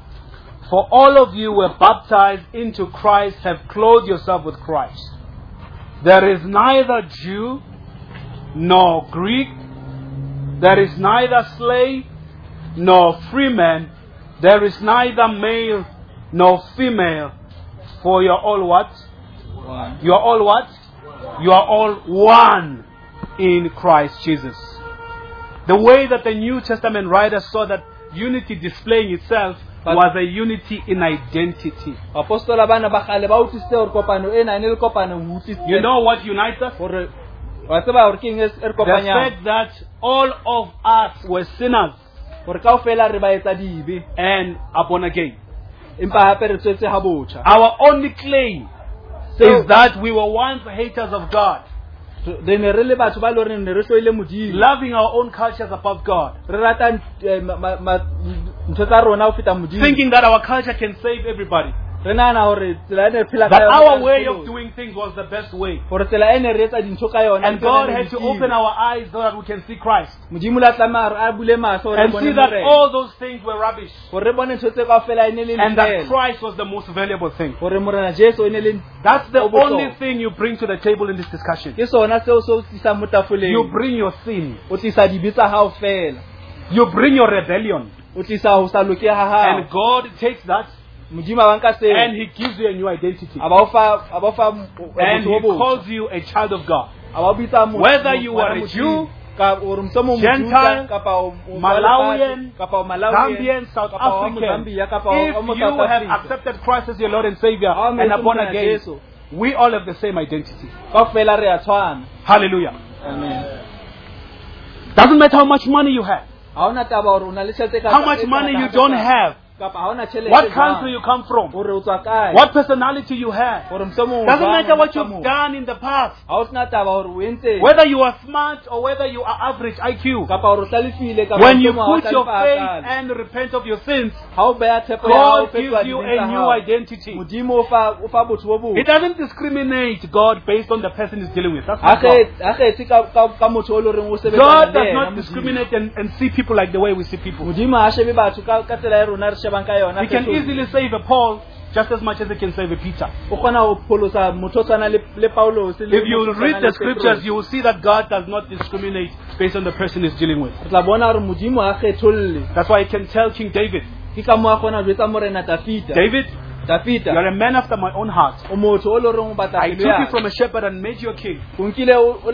For all of you were baptized into Christ, have clothed yourself with Christ. There is neither Jew nor Greek. There is neither slave nor free man. There is neither male nor female. For you are all what? One. You are all what? You are all one in Christ Jesus. The way that the New Testament writers saw that unity displaying itself was a unity in identity. Apostola bana ba kgale ba utlwisitse hore kopano ena ene le kopano ho utlwisitse. You know what unites us? Hore wa tseba hore ke eng e re The kopanyang. fact that all of us were sinners Hore kaofela re ba etsa dibe and are born again. empa hape re tswetse ha botjha. Our only claim So- is that we were once haters of God, Re ne re le batho ba loreng ne re hloile modimo. loving our own cultures above God, Re rata ntho tsa rona ho feta modimo. thinking that our culture can save everybody. Re nahana hore tsela ene re phela ka That yona our ka way sekolo. of doing things was the best way. Hore tsela ene re etsa dintho ka yona. And God had to open our eyes so that we can see Christ. modimo la tlameha hore a bule mahlo hore re And bone see that Morena. all those things were rubbish. Hore re bone ntho tse kaofela ene le And that lefela. Christ was the most valuable thing. Hore morena Jesu ene le That's the o bohlokwa. only thing you bring to the table in this discussion. ke sona seo se o tlisang mo tafoleng. You bring your sin. O tlisa dibe tsa hao fela. You bring your rebellion. O tlisa ho sa loke ha hao. And God takes that modimo a banka seo. and He gives you a new identity. a ba o fa And He motho o botjha. calls you a child of God. A ba o bitsa motho- Whether you ngwana are a modimo, Jew, ka o re mohlomong Gentile, Mojuda, kapa o Malawian, kapa o Malawian, Zambian, South kapa o African. Mozambique, kapa o If mo you South have Africa. accepted Christ as your Lord and Savior Ha o and are metse born morena again, Jesu, we all have the same identity. kaofela re a tshwana. Hallelujah. Amen. Doesn't matter how much money you have, Ha ona taba hore o na le tjhelete ka how much money you don't have, kapa ha ona tjhelete what jwang. country you come from, Hore o tswa kae. what personality you have. Hore mohlomong o Doesn't jwang matter what ka you've moo. done in the past. Ha o sena taba hore o entse Whether you are smart or whether you are average IQ. kapa hore o hlalefile kapa When you mohlomong ha o put your hlalefa faith hakalo. and repent of your sins, Ha o beha tshepo ya hao, o God fetoha gives you dibeng tsa a new hao. identity. modimo o fa botho bo botjha. It doesn't discriminate God based on the person he's dealing with. That's Ha not God. ha kgethe ka motho o le horeng o sebetsana God le does yena, not modimo. discriminate and see people like the way we see people. modimo ha shebe batho ka tsela e rona re shebang ka yona. He can kgetho. easily save a Paul just as much as he can save a Peter. o kgona ho pholosa motho o tshwana le Paulos, le If you motho o read tshwana the le scriptures, Petrus. you will see that God does not discriminate based on the person he's dealing with. Re tla bona hore modimo ha kgetholle. That's why he can tell King David, Ke ka moo a kgona ho jwetsa morena Dafita. David, Dafita, you are a man after my own heart. o motho o le horeng o batla I pelo took you ya from a shepherd and made you a king. o nkile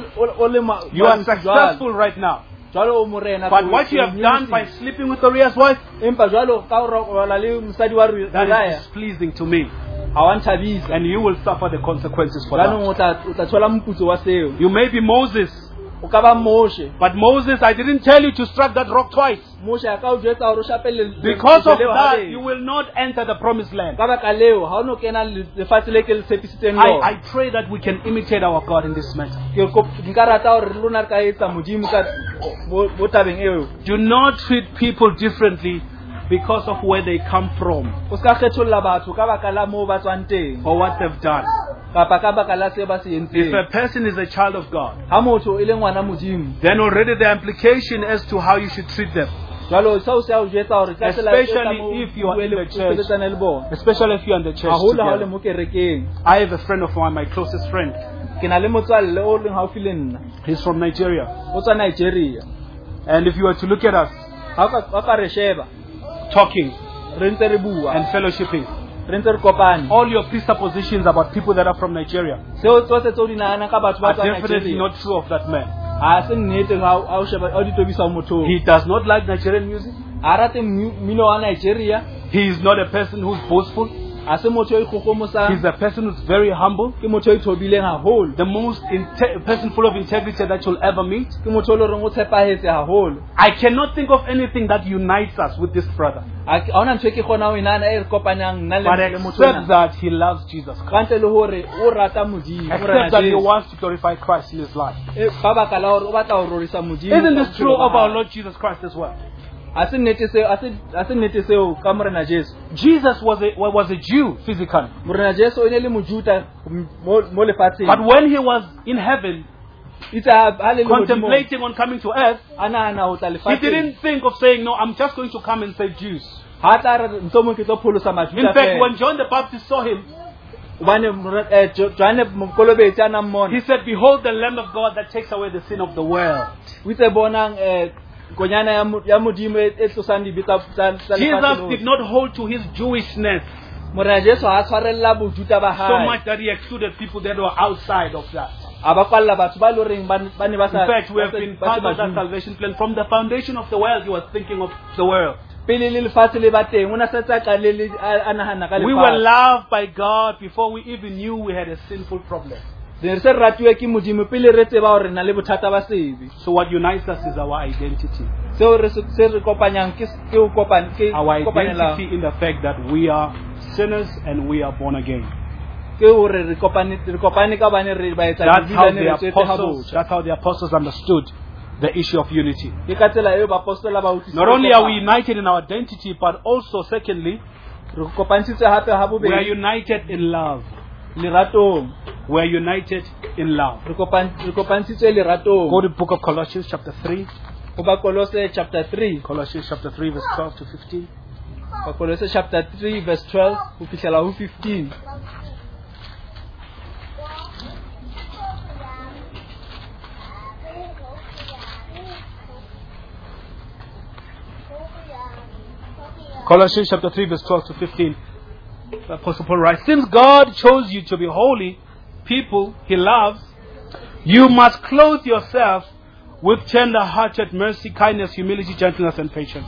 o le You are successful right now. jwalo o morena. But what you have done by sleeping with Uriah's wife, empa jwalo ka o rola le mosadi wa that Uriah, is displeasing to me. ha wa nthabisa. And you will suffer the consequences for Jwanong that. o tla thola moputso wa seo. You may be Moses, O ka ba Moshe. but Moses, I didn't tell you to strike that rock twice. Moshe a ka o jwetsa hore o shape Because of leo that, habedi. you will not enter the promised land. Ka baka leo ha o no kena lefatshe le ke le tshepisitseng I lona. pray that we can imitate our God in this matter. Nka rata hore lona re ka etsa modimo ka mo tabeng eo. Do not treat people differently because of where they come from O ska kgetholla batho ka baka la moo ba tswang teng or what they've done. kapa ka baka la seo ba se If entseng. a person is a child of God, Ha motho e le ngwana modimo, then already the implication as to how you should treat them, jwalo seo se a o jwetsa hore ka tsela Especially if you are in the church. sebetsana le bona. especially if you're in the church Haholo ha o le together. mo kerekeng. I have a friend of mine, my closest friend. Ke na le motswalle o leng haufi le nna. He's from Nigeria. O tswa Nigeria. And if you were to look at us Ha ka re sheba, talking re ntse re bua, and fellowshipping, re ntse re kopane. all your presuppositions about people that are from Nigeria Seo tsohle tseo di nahanang ka batho ba are tswang definitely Nigeria. not true of that man. Ha se nnete ha o sheba o di tobisa motho. He does not like Nigerian music. Ha rate mmino wa Nigeria. He is not a person who's boastful. Ha se motho o ikgokgomosang. He's a person who's very humble. Ke motho o ithobileng haholo. The most person full of integrity that you'll ever meet. Ke motho o le horeng o tshepahetse haholo. I cannot think of anything that unites us with this brother. Ha ona ntho e ke kgona ho inana e re kopanyang nna But le motho except ona. that he loves Jesus Christ. Kantle le hore o rata modimo, o Except that he rata wants to glorify Christ in his life. ka baka la hore o batla ho rorisa modimo. Isn't this true of our Lord Jesus Christ as well? Ha se nnete seo ka morena Jesu. Jesus was a Jew physically. Morena Jesu o ne le mojuda mo lefatsheng. But when he was in heaven, Itse ha le le modimo, contemplating on coming to earth, a nahana ho tla he lefatsheng. didn't think of saying, no, I'm just going to come and save Jews. ha tla re mohlomong ke tlo pholosa In Majuda fact, fela. when John the Baptist saw him, Hobane Johanne Mokolobetsi a nang mona he said, "Behold the Lamb of God that takes away the sin of the world." o itse bonang konyana ya Modimo e tlosang dibe tsa Jesus lefatshe did lohle. not hold to his Jewishness Morena Jesu ha tshwarella bojuta ba so hae much that he excluded people that were outside of that. a ba kwalla batho ba lo reng ba ne ba In sa fact, we have been ba se part of that Majuda. salvation plan. From the foundation of the world, he was thinking of the world. Pele le lefatshe le ba teng o na setse a qalele a nahana ka We were lefatshe. loved by God before we even knew we had a sinful problem. Re se ratuwe ke Modimo pele re tseba hore re na le bothata ba sebe. So what unites us is our identity. Seo se re kopanyang ke o Our kopanela identity in the fact that we are sinners and we are born again. ke hore re kopane ka bane re ba etsa That's how the re tswetse apostles, habotsa. that's how the apostles understood the issue of unity. Ke ka tsela eo bapostola ba utlwisitseng Not only are we kopano. united in our identity, but also secondly, re kopantshitse hape ha we are bobedi united in love. leratong We are united in love. re kopantshitswe Go leratong to the book of Colossians chapter 3. go ba Kolose chapter 3 Colossians chapter 3 verse 12 to 15. ba Kolose chapter 3 verse 12 ho fihlela ho 15. Colossians chapter 3 verse 12 to 15. The Apostle Paul writes, "Since God chose you to be holy people he loves, you must clothe yourself with tender-hearted mercy, kindness, humility, gentleness, and patience."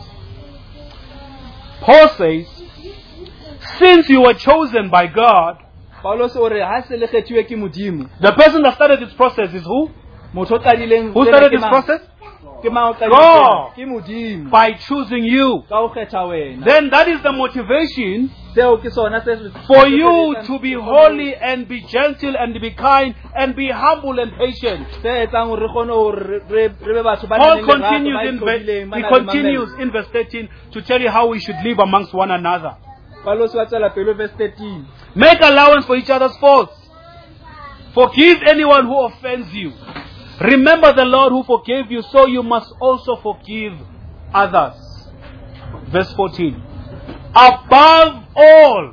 Paul says, since you were chosen by God, Paulos o re ha se le kgethiwe ke Modimo the person that started this process is who? motho o qadileng Who tsena started ke this mang? process? Ke mang o qadileng God. tsena? Ke Modimo By choosing you. ka o kgetha wena. Then that is the motivation Seo ke sona se for you to be holy and be gentle and be kind and be humble and patient. se etsang hore re kgone hore re be batho ba Paul nang le lerato, continues ba in itlhophileng, ba he nang le continues mamello. in verse 13 to tell you how we should live amongst one another. Paulos wa tswela pele verse 13. Make allowance for each other's faults. Forgive anyone who offends you. Remember the Lord who forgave you, so you must also forgive others. Verse 14. Above all,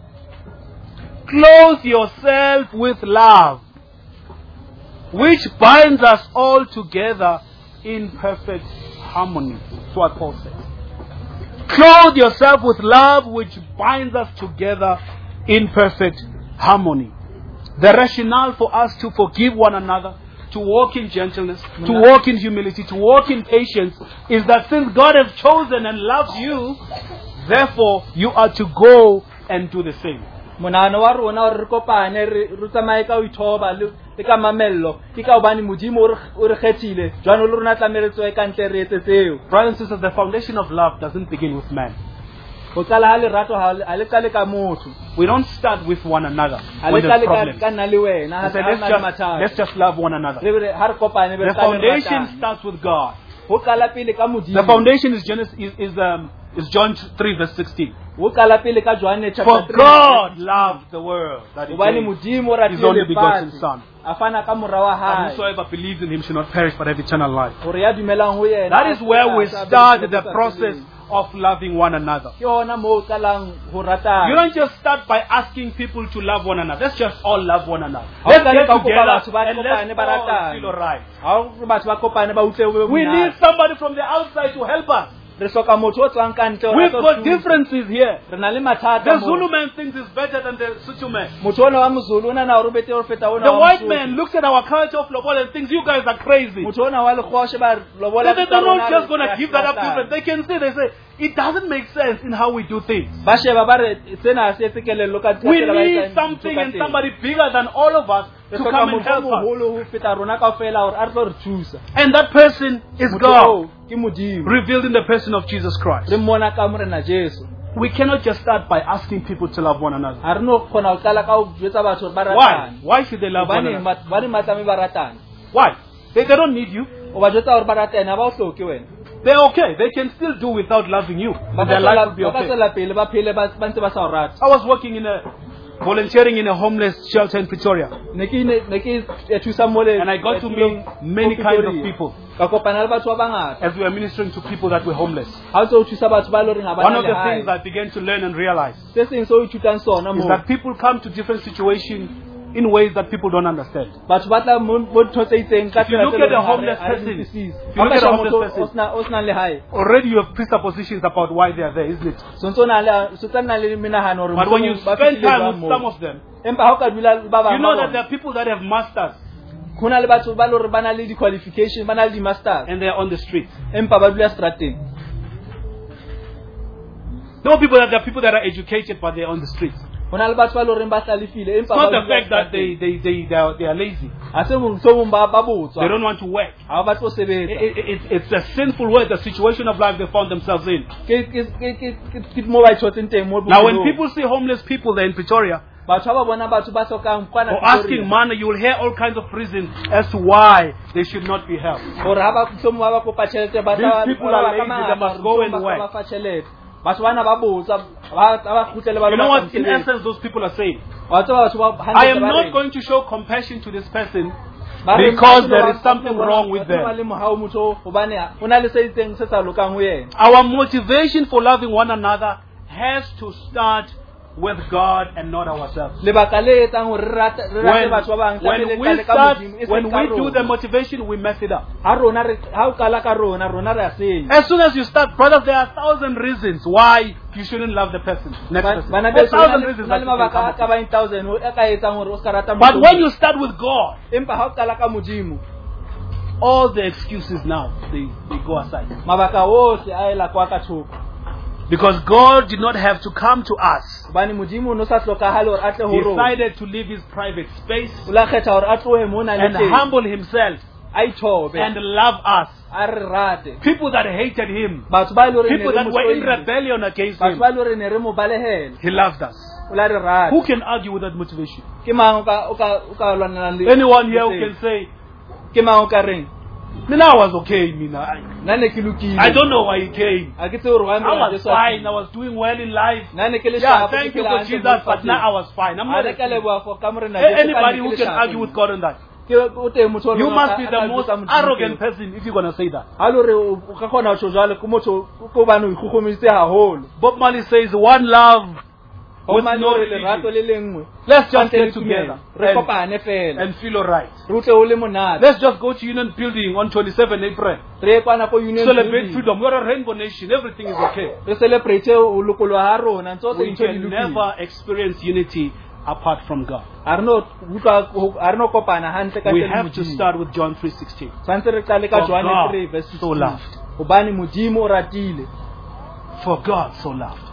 clothe yourself with love, which binds us all together in perfect harmony. That's what Paul says. Clothe yourself with love, which binds us together in perfect harmony. The rationale for us to forgive one another, to walk in gentleness, to walk in humility, to walk in patience, is that since God has chosen and loves you, therefore you are to go and do the same. Monahano wa rona hore re kopane re tsamaye ka ho ithoba le ka mamello ke ka hobane Modimo o re kgethile jwale le rona tlameletswe ka ntle re etse tseo. Brothers and sisters, the foundation of love doesn't begin with man. Ho qala ha lerato ha le qale ka motho. We don't start with one another Ha le when there's qale problems. ka nna le wena ha We say, ha na le mathata. let's just love one another. Ha re kopane be The re qale re foundation ratane. starts with God. Ho qala pele ka Modimo. The foundation is is John 3 verse 16. Ho qala pele ka Johanne For chapter 3. God loved the world that he Hobane gave Modimo o his ratile only begotten lefatshe. Son. A fana ka mora wa And hae. whosoever believes in him should not perish but have eternal life. Hore ya dumelang ho yena. That is where we a se start a the se process of loving one another. Ke hona moo o qalang ho ratana. You don't just start by asking people to love one another. Let's just all love one another. Ha Let's o qale get ka ho kopa together batho ba and kopane let's ba all ratane. feel alright. Ha o batho ba kopane ba utlwe o be We need monate. somebody from the outside to help us. Re hloka motho o tswang ka ntle hore a We've tlo got thusa. differences here. Re na le mathata The moo. Zulu man thinks he's better than the Sotho man. Motho ona wa Mozulu ona na o betere ho feta ona The wa white Mosotho. man looks at our culture of lobola and thinks you guys are crazy. Motho ona wa Lekgoshe ba lobola. They're not just going to give that up different. They can see, they say, it doesn't make sense in how we do things. Ba sheba ba re tsena se tsekelelo ka We tsela ba need etsang something dintho ka and teng. somebody bigger than all of us Re to hloka come and motho o help us. moholo ho feta rona kaofela hore a tlo re thusa. And that person is Motho God, oo ke Modimo. revealed in the person of Jesus Christ. Re mmona ka morena Jesu. We cannot just start by asking people to love one another. Ha re no khona ho qala ka ho jwetsa batho hore ba Why? ratane. Why should they love one Bane another? ba matlame ba ratane. Why? They don't need you. O ba jwetsa hore ba ratane ha ba o hloke wena. They're okay. They can still do without loving you. Ba And their life will be ka okay. tsela pele ba phele ba ntse ba sa o rata. I was working volunteering in a homeless shelter in Pretoria. Ne ke thusa mole. And I got to meet many kinds of people. ka kopana le batho ba bangata as we were ministering to people that were homeless. ha o tlo thusa batho ba le reng ha ba One na of the le things I began to learn and realize se seng se o ithutang sona is mo that people come to different situations in ways that people don't understand. batho ba tla mo ntho tse itseng ka If you tsela look tse at the leng hore homeless ha re person, utlwisisi. if you Ha look at ka the motho homeless person, o sna le hae Already you have presuppositions about why they are there, isn't it? so ntse o na le so tsa nna le menahano hore But when you mohlomong ba spend fihlile time jwang with moo. some of them, empa ha o ka dula le ba you bang know ba that bona, there are people that have masters ho na le batho ba le hore ba na le di-qualification ba na le di-masters and they are on the street. empa ba dula strateng No people that there are people that are educated but they are on the street. ho na le batho ba le horeng ba hlalefile It's empa not ba the dula fact that seterateng. they are lazy. ha se mohlomong ba They botswa don't want to work. ha ba tlo sebetsa It's a sinful way, the situation of life they found themselves in. ke mo ba itshotseng teng mo Now when bophelong. people see homeless people there in Pretoria batho ba bona batho ba hlokang kwana or asking money, you will hear all kinds of reasons as to why they should not be helped. gore ha ba mohlomong ba kopa tjhelete ba These people are lazy, they must go and work. ba fa tjhelete batho bana ba botsa ba khutlele ba You know what in essence those people are saying? I am not going to show compassion to this person because there is something wrong with them. Our motivation for loving one another has to start with God and not ourselves. When we do the motivation, we mess it up. As soon as you start, brothers, there are 1,000 reasons why you shouldn't love the person. Next person. There are 1,000 reasons that you can come up with. But when you start with God, all the excuses now, they go aside. Because God did not have to come to us. He decided to leave his private space and humble himself and love us. People that hated him, people that were in rebellion against him, he loved us. Who can argue with that motivation? Anyone here who can say, I was okay, I don't know why he came. I was fine, I was doing well in life. Yeah, thank you for Jesus, but now I was fine. I'm not anybody who can argue with God on that. You must be the most arrogant person if you're going to say that. Bob Marley says, one love with no religion. Let's just get together and feel alright. Let's just go to Union Building on 27 April. Celebrate freedom. We're a rainbow nation. Everything is okay. We can never experience unity apart from God. We have to start with John 3:16. For God so loved. For God so loved.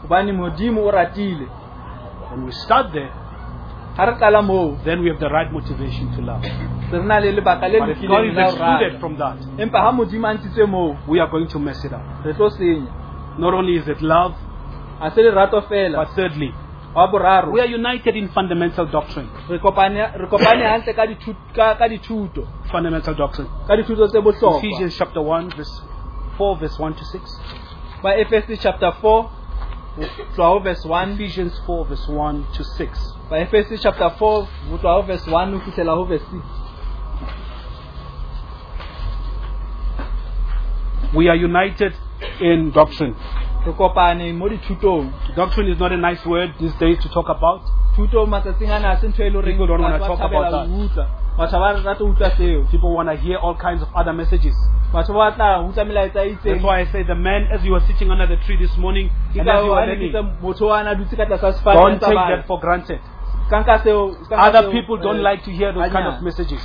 When we start there, then we have the right motivation to love. But if God is excluded from that, we are going to mess it up. Not only is it love, but thirdly, we are united in fundamental doctrine. Fundamental doctrine. Ephesians chapter 1, verse 4, verse 1 to 6. By Ephesians chapter 4, 12 verse 1. Ephesians 4, verse 1 to 6. By Ephesians chapter 4, 12 verse 1 to verse 6. We are united in doctrine. Doctrine is not a nice word these days to talk about. People don't want to talk about that. People want to hear all kinds of other messages. That's why I say the man, as you were sitting under the tree this morning, and as you were learning, don't take that for granted. Other people don't like to hear those kind of messages.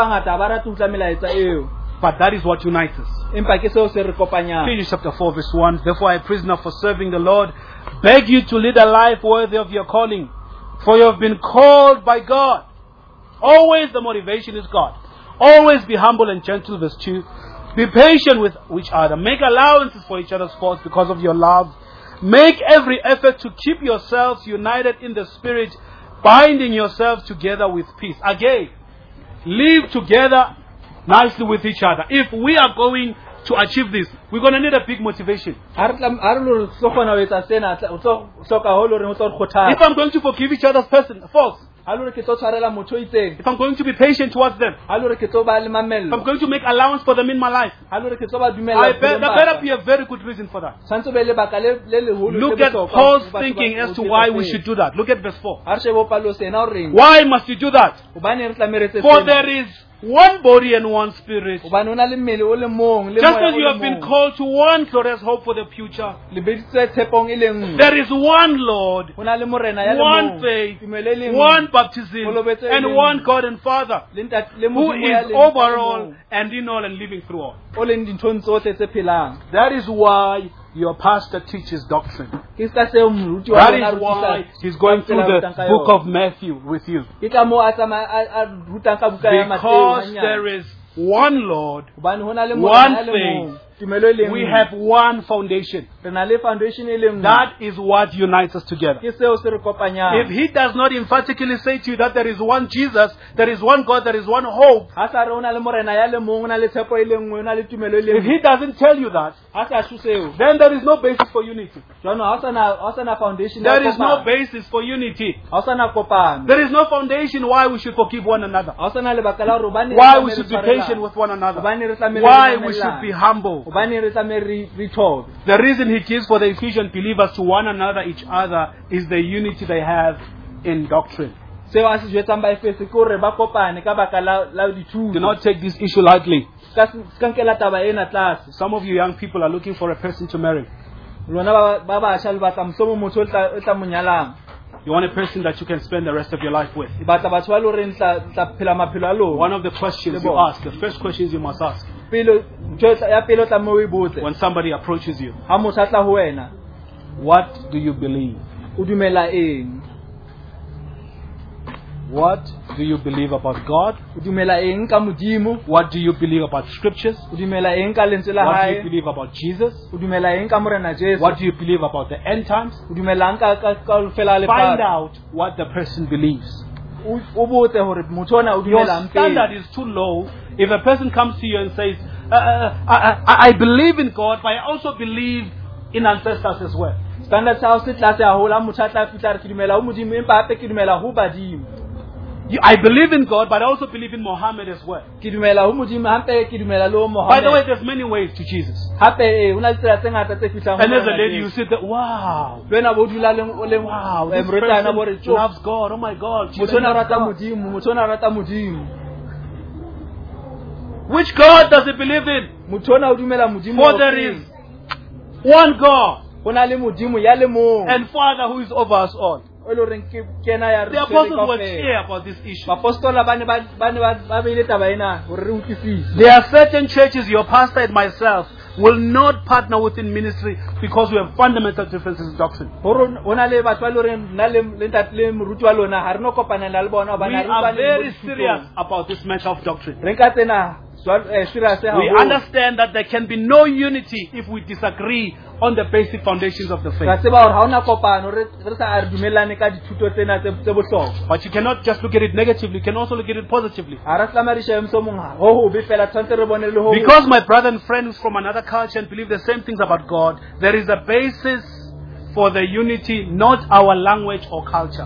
But that is what unites us. Ephesians chapter 4 verse 1. Therefore I prisoner for serving the Lord, beg you to lead a life worthy of your calling. For you have been called by God. Always the motivation is God. Always be humble and gentle, verse 2. Be patient with each other. Make allowances for each other's faults because of your love. Make every effort to keep yourselves united in the Spirit, binding yourselves together with peace. Again, live together nicely with each other. If we are going to achieve this, we're going to need a big motivation. If I'm going to forgive each other's faults, ha le re ke tlo tshwarela motho o itseng, if I'm going to be patient towards them, ha le re ke tlo ba le if I'm mamello, going to make allowance for them in my life, ha le re ke tlo ba dumella there better be a very good reason for that. tshwantse be lebaka le leholo le Look at bohlokwa Paul's ho batho ba- thinking ho as to tseba why we seo. should do that. Look at verse 4. Ha re shebe Paulus ena o reng, Why must you do that? hobane re tlameretse For sena. there is one body and one spirit. Hobane o na le mmele o le mong le Just moya as o you le have been mong. called to one glorious hope for the future, Le beditswe tshepong e le nngwe. there is one Lord, Ho na le morena ya le one mong, faith, tumelo e le nngwe, one baptism, Holobetso e and le one nngwe. God and Father, le who Modimo ya is le over mong, all and in all and living through all. o leng dinthong tsohle tse phelang. That is why your pastor teaches doctrine. Ke ka seo moruti wa That rona a is why rutisa he's going ka through tsela a the rutang ka book yona. of Matthew with you. Ke ka moo a tsamaya a rutang ka buka ya Mateo Because hanyane. there is one Lord, Hobane ho na le one morena ya le faith. mong, tumelo e le we nngwe. have one foundation. Re na le foundation e le nngwe. That is what unites us together. Ke seo se re kopanyang. If he does not emphatically say to you that there is one Jesus, there is one God, there is one hope, Ha sa re o na le morena ya le mong, o na le tshepo e le nngwe, o na le tumelo e le if nngwe. he doesn't tell you that, Ha sa shu seo. then there is no basis for unity. Jwanong ha o sa na foundation ya There is no kopano. basis for unity. Ha o sa na kopano. There is no foundation why we should forgive one another. Ha o sa na lebaka la hore hobane Why re we tlameha should be re tshwarelane. patient with one another. Hobane re tlameha Why re we should mamelane. be humble. Hobane re tlameha re thobe. The reason he gives for the Ephesian believers to one another, each other, is the unity they have in doctrine. Seo a se jwetsang ba Efese ke hore ba kopane ka baka la dithuto. Do not take this issue lightly. Ka nkela taba ena tlase. Some of you young people are looking for a person to marry. Lona ba batjha le batla mosomo motho o tla mo nyalang. You want a person that you can spend the rest of your life with. E batla batho ba le hore tla phela maphelo a lona. One of the questions you ask, the first questions you must ask Pele ya pele o tla mo e botse. when somebody approaches you, Ha motho a tla ho wena, what do you believe? o dumela eng? What do you believe about God? O dumela eng ka Modimo? What do you believe about scriptures? O dumela eng ka lentswe la What do you hae? believe about Jesus? O dumela eng ka morena Jesu? What do you believe about the end times? O dumela eng ka fela le Find out what the person believes. O botse hore motho ona o Your dumela eng standard pele. is too low. If a person comes to you and says, I believe in God, but I also believe in ancestors as well. Standard sa hao se tlase haholo, ha motho a tla fihla re ke dumela ho Modimo empa hape ke dumela ho badimo. I believe in God, but I also believe in Muhammad as well. Ke dumela ho Modimo hape ke dumela le ho By the way, Mohammed. there's many ways to Jesus. Hape ho na le tsela tse ngata tse fihlang ho And as a morena lady, you Jesu. sit there, wow, Lwena bo dula le wow, this morutana bo re person loves God. Oh my God. motho ona rata Modimo, motho ona rata Modimo. Which God does he believe in? Motho ona o dumela Modimo. For there is one God ho na le Modimo ya le mong. and Father who is over us all. O le horeng ke ena ya re The tshwere apostles were kaofela. clear about this issue. Bapostola ba ne ba beile taba ena hore re utlwisise. There are certain churches, your pastor and myself, will not partner within ministry because we have fundamental differences in doctrine. Ho na le batho ba le horeng nna le ntate le moruti wa lona ha re no kopanela le bona We hobane ha re are utlwane le very mo serious dithutong. about this matter of doctrine. Re nka tsena serious We haholo. understand that there can be no unity if we disagree on the basic foundations of the Ra faith. tseba hore ha ona kopano re sa dumellane ka dithuto tsena tse bohlokwa. But you cannot just look at it negatively, you can also look at it positively. Ha re tlameha re shebe mohlomong ho hobe fela tshwantse re bone le ho Because my brother and friend is from another culture and believe the same things about God, there is a basis for the unity, not our language or culture.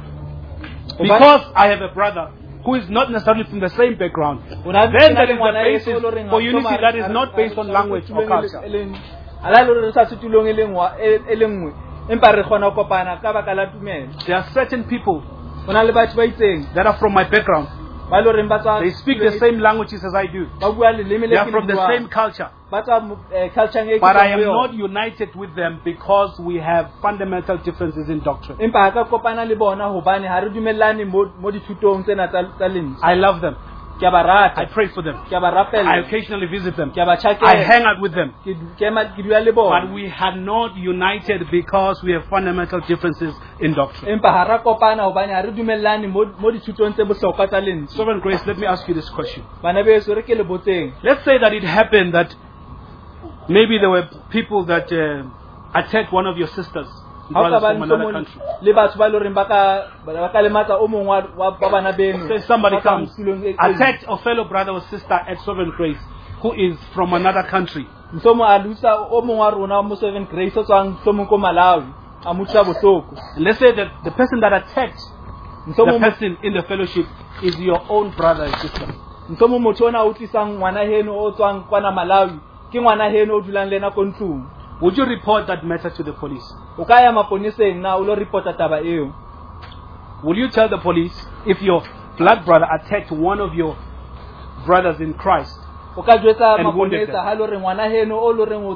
Because I have a brother who is not necessarily from the same background, then there is a basis for unity that is not based on language or culture. Ala le re sa setulong e le nngwe empa re kgona ho kopana ka baka la tumelo. There are certain people Ho na le batho ba itseng that are from my background. ba le horeng ba tswa They speak the same languages as I do. ba bua leleme They le are from the same culture. ba tswa culture e But I am not united with them because we have fundamental differences in doctrine. empa ha ka kopana le bona hobane ha re dumellane mo dithutong tsena tsa lentswe. I love them. Ke a ba rata, I pray for them. ke a ba I rapella, occasionally visit them. ke a ba I tjhakela, hang out with them. ke dula le bona. But we are not united because we have fundamental differences in doctrine. Empa ha ra kopana hobane ha re dumellane mo dithutong tse bohlokwa tsa lentswe. Sovereign Grace, let me ask you this question. Bana beso re ke le botseng. Let's say that it happened that maybe there were people that attacked one of your sisters, Ha o ka brothers ba from another mohlomong country. le batho ba le horeng ba ka lematsa o mong wa bana beno. Say somebody Ba ka comes, tulong e- attacked a fellow brother or sister at Sovereign Grace who is from another country. Mohlomong a lusa o mong wa rona mo Seven Grace o tswang mohlomong ko Malawi a mutsa bohloko. And let's say that the person that attacked the person in the fellowship is your own brother and sister. Nsomo motho ona o tlisang ngwana heno o tswang kwana Malawi ke ngwana heno o dulang lena ko ntlong. Would you report that matter to the police? O ka ya maponeseng na o lo reporta taba eo. Will you tell the police if your blood brother attacked one of your brothers in Christ? O ka jwetsa And wounded maponesa them. ha lo re ngwana heno o lo reng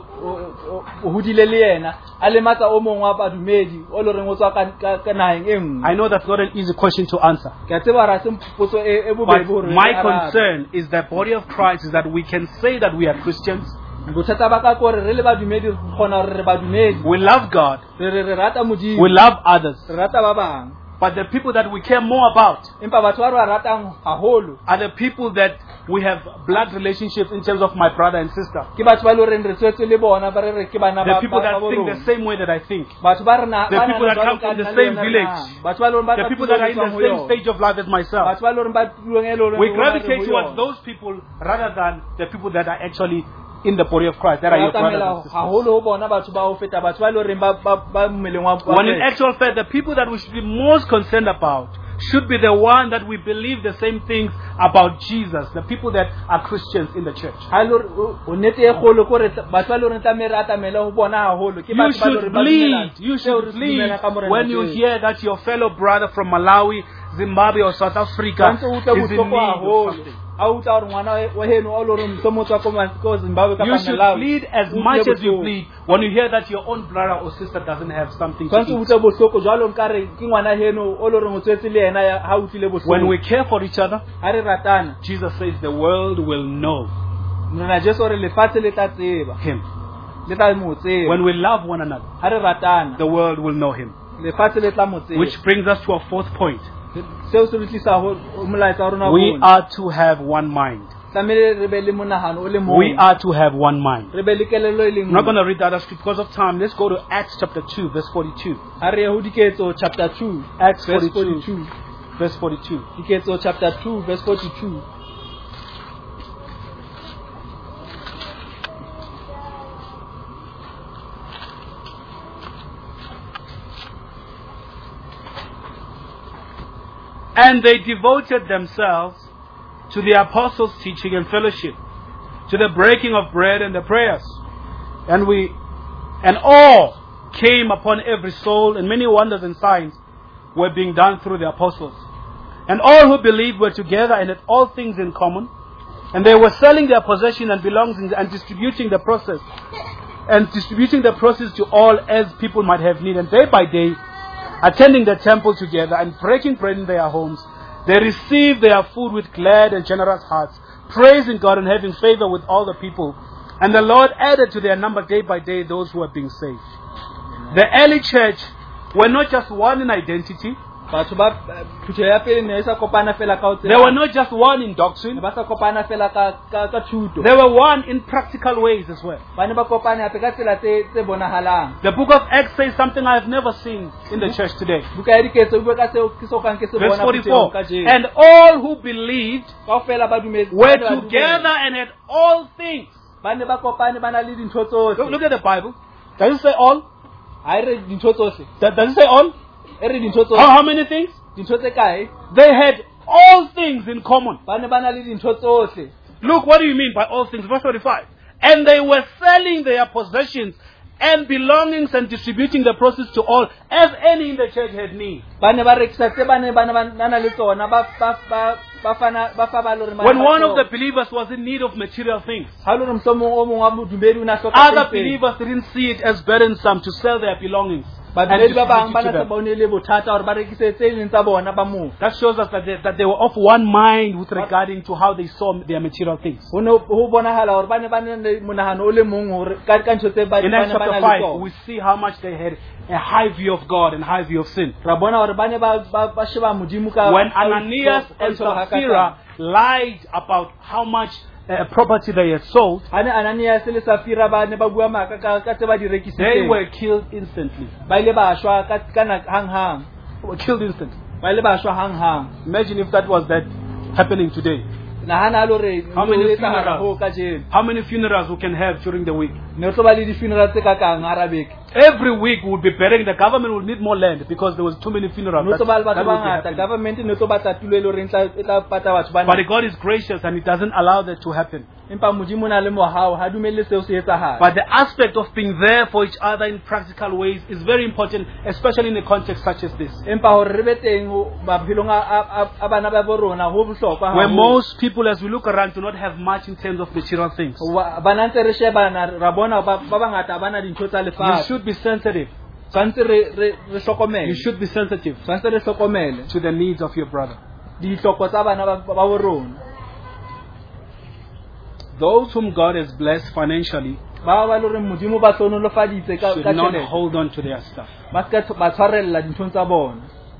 o hudile le yena a le matsa o mongwe wa badumedi o lo reng o tswa ka naheng e nngwe. I know that's not an easy question to answer. Ke a tseba ra se potso e bobebe But hore my concern is the body of Christ is that we can say that we are Christians. bothata ba ka gore re le badumedi re kgona gore re badumedi We love God. re rata modimo We love others. re rata ba bang But the people that we care more about empa batho ba re ba ratang haholo are the people that we have blood relationships in terms of my brother and sister. ke batho ba le reng re tswetse le bona ba re ke bana The ba people that ba think borona. the same way that I think. Batho ba re na The ba people na that come from the same village. batho ba le reng ba The people that are in the same stage of life as myself. batho ba le reng ba tulong e le reng We gravitate towards those people rather than the people that are actually in the body of Christ. That are your brothers and sisters. haholo ho bona batho ba o feta batho ba le reng ba mmeleng wa When in actual fact, the people that we should be most concerned about should be the one that we believe the same things about Jesus, the people that are Christians in the church. ha lo o nete e kgolo gore batho ba le reng tla me rata mele ho bona haholo ke You batho ba le should reng ba bleed. dumela- You seo re should se bleed dumela ka morena when you Jesu. hear that your fellow brother from Malawi, Zimbabwe, or South Africa Tshwantse o utlwe is in bohloko need of haholo. something. Ha o utlwa gore ngwana wa heno o lo reng mohlomong o tswa ko Zimbabwe kapa You should Malawi. bleed as O utlwe much as you bohloko. bleed when you hear that your own brother or sister doesn't have something to Tshwantse o eat. utlwe bohloko jwalo nkare ke ngwana heno o lo reng o tswetse le yena ha o utlwile bohloko. When we care for each other, ha re ratana Jesus says the world will know morena Jesu re lefatshe le tla tseba him. le tla mo tseba When we love one another, ha re ratana the world will know him. lefatshe le tla mo tseba Which brings us to our fourth point. seo se re tlisa ho molaetsa wa rona We bona are to have one mind. tlamehile re be le monahano o le We mong are to have one mind. re be le kelello e le I'm not going nngwe to read the other scripture because of time. Let's go to Acts chapter 2, verse 42. ha re ye ho diketso chapter 2 Acts verse 42, verse 42. diketso chapter 2 verse 42 And they devoted themselves to the apostles' teaching and fellowship, to the breaking of bread and the prayers. And awe came upon every soul, and many wonders and signs were being done through the apostles. And all who believed were together and had all things in common. And they were selling their possession and belongings and distributing the process to all as people might have need. And day by day, attending the temple together and breaking bread in their homes, they received their food with glad and generous hearts, praising God and having favor with all the people. And the Lord added to their number day by day those who were being saved. The early church were not just one in identity. batho ba phutho ya pele ne sa kopana fela ka o They were not just one in doctrine. ba sa kopana fela ka thuto They were one in practical ways as well. ba ne ba kopane hape ka tsela tse bonahalang The book of Acts says something I have never seen in the church today. buka ya diketso e bua ka seo ke sokang ke se Verse bona 44. ka jeno And all who believed kaofela ba dumetse were together and had all things. ba ne ba kopane ba na le dintho tsohle Look at the Bible. Does it say all? ha e re dintho tsohle Does it say all? e re dintho tsohle How many things? dintho tse kae They had all things in common. ba ne ba na le dintho tsohle Look, what do you mean by all things? Verse 45. And they were selling their possessions and belongings and distributing the proceeds to all, as any in the church had need. ba ne ba rekisa tse ba na le tsona ba fa ba lo re When one of the believers was in need of material things, ha lo re mohlomong o mong wa bodumedi o na hloka other tse itseng. believers didn't see it as burdensome to sell their belongings and badumedi ba bang distribute ba it to na them. sa bone le bothata hore ba rekise tse leng tsa bona ba moo That shows us that they were of one mind with regarding to how they saw their material things. ho bonahala hore ba ne le monahano o le mong hore ka ntho tse ba In Acts ne ba chapter na le 5, tsona we see how much they had a high view of God and high view of sin. ra bona hore ba ne ba sheba modimo ka When Ananias and Sapphira lied about how much property they had sold, ha ne Ananias le Sapphira ba ne ba bua maka ka tse ba di they rekisitseng were killed instantly. ba ile ba shwa ka hang They were killed instantly. ba ile ba shwa hang Imagine if that was happening today. nahana lo re How many ho etsahala funerals? ho ka jeno How many funerals we can have during the week? ne o tlo ba le di funeral tse ka kang arabek Every week we would be burying, the government would need more land because there was too many funerals. no tlo ba le That batho would ba be ngata happening. government no tlo batla tulo e le reng e tla pata batho ba But ngata God is gracious and He doesn't allow that to happen. empa modimo na le mohao ha dumelle seo se etsagala But the aspect of being there for each other in practical ways is very important, especially in a context such as this, empa hore re be teng maphelong a bana ba bo rona ho bohlokwa where haholo. most people, as we look around, do not have much in terms of material things. Bana ntse re shebana ra bona ba bangata ba na dintho tsa You lefatshe should be sensitive. tshwantse re You hlokomele should be sensitive tshwantse re hlokomele to the needs of your brother. dihloko tsa bana ba bo rona Those whom God has blessed financially ba ba le hore modimo ba hlonolofaditse ka should ka not tjhelete hold on to their stuff. ba ska ba tshwarella dinthong tsa bona.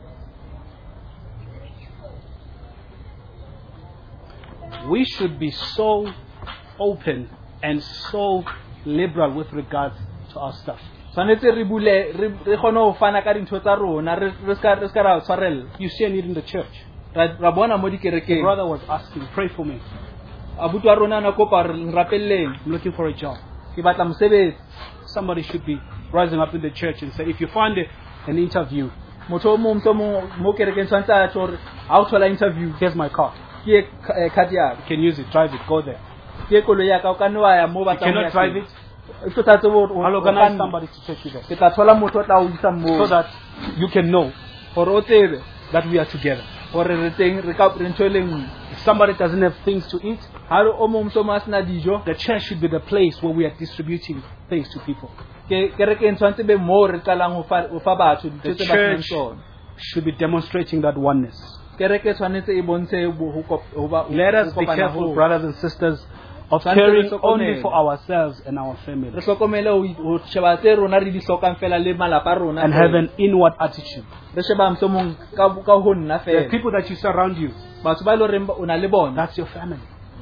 We should be so open and so liberal with regards to our stuff. Tshwanetse re bule re kgone ho fana ka dintho tsa rona re ska ra tshwarella. You see a need in the church. Ra bona mo The dikerekeng brother was asking, pray for me. abuti wa rona na kopa re rapelleng I'm looking for a job. ke batla mosebetsi. Somebody should be rising up in the church and say, if you find an interview, Motho o mong mo kerekeng tshwantse a tjho hore ha o thola interview here's my car. ke card ya You can use it, drive it, go there. ke koloi ya ka o ka nne wa ya mo ba You cannot drive it, Tlo tsa tsebo I'll organize somebody to take you there. ke tla thola motho o tla o isa mo So that you can know hore o tsebe that we are together. hore re teng re ka re ntho e le nngwe. If somebody doesn't have things to eat, Ha re o mong mo a sena dijo the church should be the place where we are distributing things to people. kerekeng tshwantse be mo re qalang ho fa batho The dintho tse ba senang church tsona. should be demonstrating that oneness. Kereke tshwanetse e bontshe ho ba Let us ho be kopana careful, ho. brothers and sisters, of Tshwanetse caring re hlokomele. only for ourselves and our Re families, hlokomele ho sheba tse rona re di hlokang fela le malapa a rona and fela. have an inward attitude. Re sheba mohlomong ka ho nna The fela people that you surround you, batho ba e leng hore o na le bona that's your family.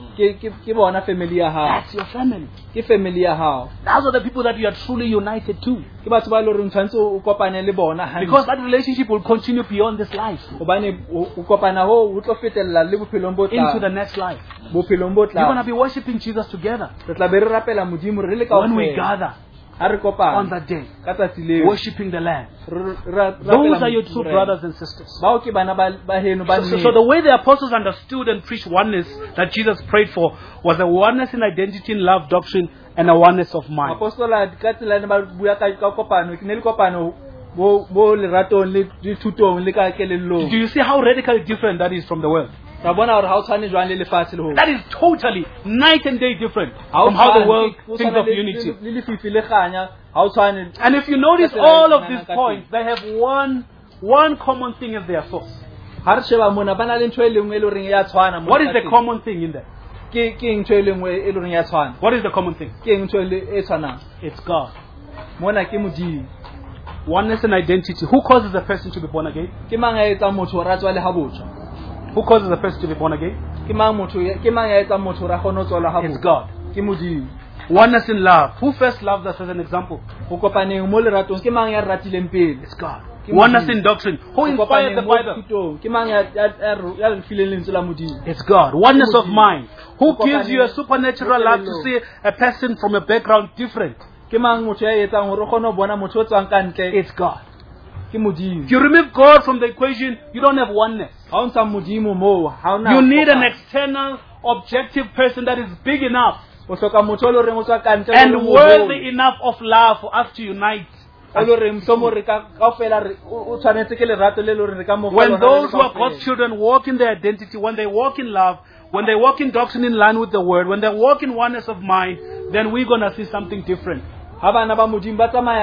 ke bona family ya hao That's your family. ke family ya hao Those are the people that you are truly united to. ke batho ba e leng hore tshwantse o kopane le bona hantle. Because that relationship will continue beyond this life, hobane o kopana ho ho tlo fetella le bophelong bo into the tlang next life. bophelong bo You're going to tlang be worshiping Jesus together re tla be re rapela modimo re le when we kaofela gather ha re on kopana that day, ka tsatsi leo worshiping the Lamb. Re Those are your Modimo true re. brothers and sisters. bao ke bana ba heno ba So the way the apostles understood and preached oneness that Jesus prayed for was a oneness in identity, in love, doctrine, and a oneness of mind. apostola ka tsela ne ba bua ka kopano ke ne le kopano bo leratong le dithutong le ka Do kelellong you see how radically different that is from the world? ra bona hore ha o tshwane jwang le lefatshe le ho That is totally night and day different from how the world thinks of unity. le lefifi le kganya ha o tshwane. And if you notice, all of these points, they have one common thing as their source. ha re sheba mona ba na le ntho e le nngwe e le horeng ya tshwana mona What is ka the teng. common thing in there? ke ntho e le nngwe e le horeng ya tshwana What is the common thing? ke ntho e tshwanang It's God. mona ke modimo Oneness and identity. Who causes a person to be born again? ke mang ya etsang motho hore a tswale ha botjha Who causes a person to be born again? ke mang ya etsang motho hore a kgone ho tswala ha It's botjha God. ke modimo. Oneness in love. Who first loved us as an example? Ho kopaneng mo leratong ke mang ya re ratileng pele It's God. Ke Oneness Modimo. in doctrine. Who Ho inspired the kopaneng mo Bible? thutong ke mang ya re fileng lentswe la modimo. It's God. Oneness of Modimo. mind. Who Ho gives you a kopaneng supernatural love to see a person from a background different? ke mang motho ya etsang hore o kgone ho bona motho o tswang ka ntle It's God. ke modimo. If you remove God from the equation, you don't have oneness. ha o ntsha modimo moo ha ona You need an kopano. external, objective person that is big enough o hloka motho o le horeng o tswa ka ntle and worthy enough of love for us to unite. o le horeng mohlomong re kaofela o tshwanetse ke lerato le le horeng re ka mo fa When lona re le those who are kaofela. God's children walk in their identity, when they walk in love, when they walk in doctrine in line with the word, when they walk in oneness of mind, then we're going to see something different. ha bana ba modimo ba tsamaya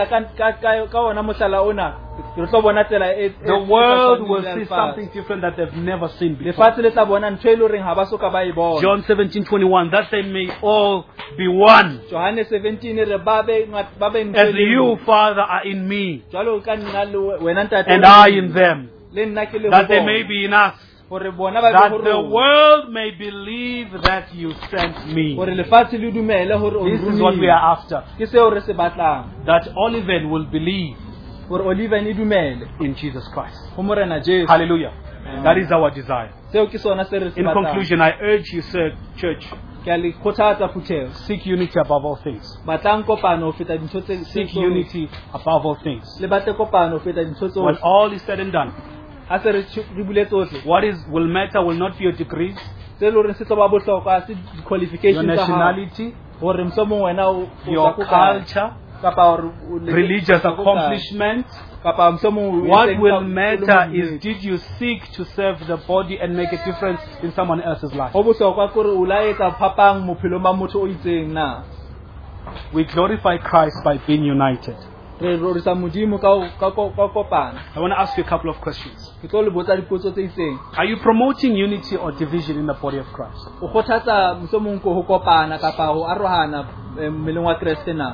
ka ona mohlala ona re tlo bona tsela The world will see something different that they've never seen before. lefatshe le tla bona ntho e le horeng ha ba soka ba e bona. John 17:21, that they may all be one, Johane 17 re ba be ntho as e le you, nngwe. Father, are in me, jwalo ka nna le wena ntate and I in them, le nna ke le ho that they bona. may be in us, hore bona ba that be ho the rona. world may believe that you sent me. hore lefatshe le dumele hore o This is what we are after. ke seo re se batlang That Oliven will believe hore Oliven e dumele in Jesus Christ. ho morena Jesu. Hallelujah. That is our desire. seo ke sona se re se In batlang. conclusion, I urge you, sir, church, ke a le kgothatsa Phutheho. Seek unity above all things. Batlang kopano ho feta dintho tse Seek unity above all things. le batle kopano ho feta dintho When tsohle. all is said and done, Ha se re bule tsohle. what will matter will not be your degrees, Se lo re se tlo ba bohlokwa se your qualifications tsa hao. nationality, Hore mosomong wena o your culture, kapa hore religious accomplishment. kapa mosomong What will matter is, did you seek to serve the body and make a difference in someone else's life? ho bohlokwa kore o la etsa phapang bophelong ba motho o itseng na. We glorify Christ by being united. Re rorisa modimo ka kopana. I want to ask you a couple of questions. Ke tlo le botsa dipotso tse itseng. Are you promoting unity or division in the body of Christ? O kgothatsa mosomong ko ho kopana kapa ho arohana mmeleng wa Kriste na.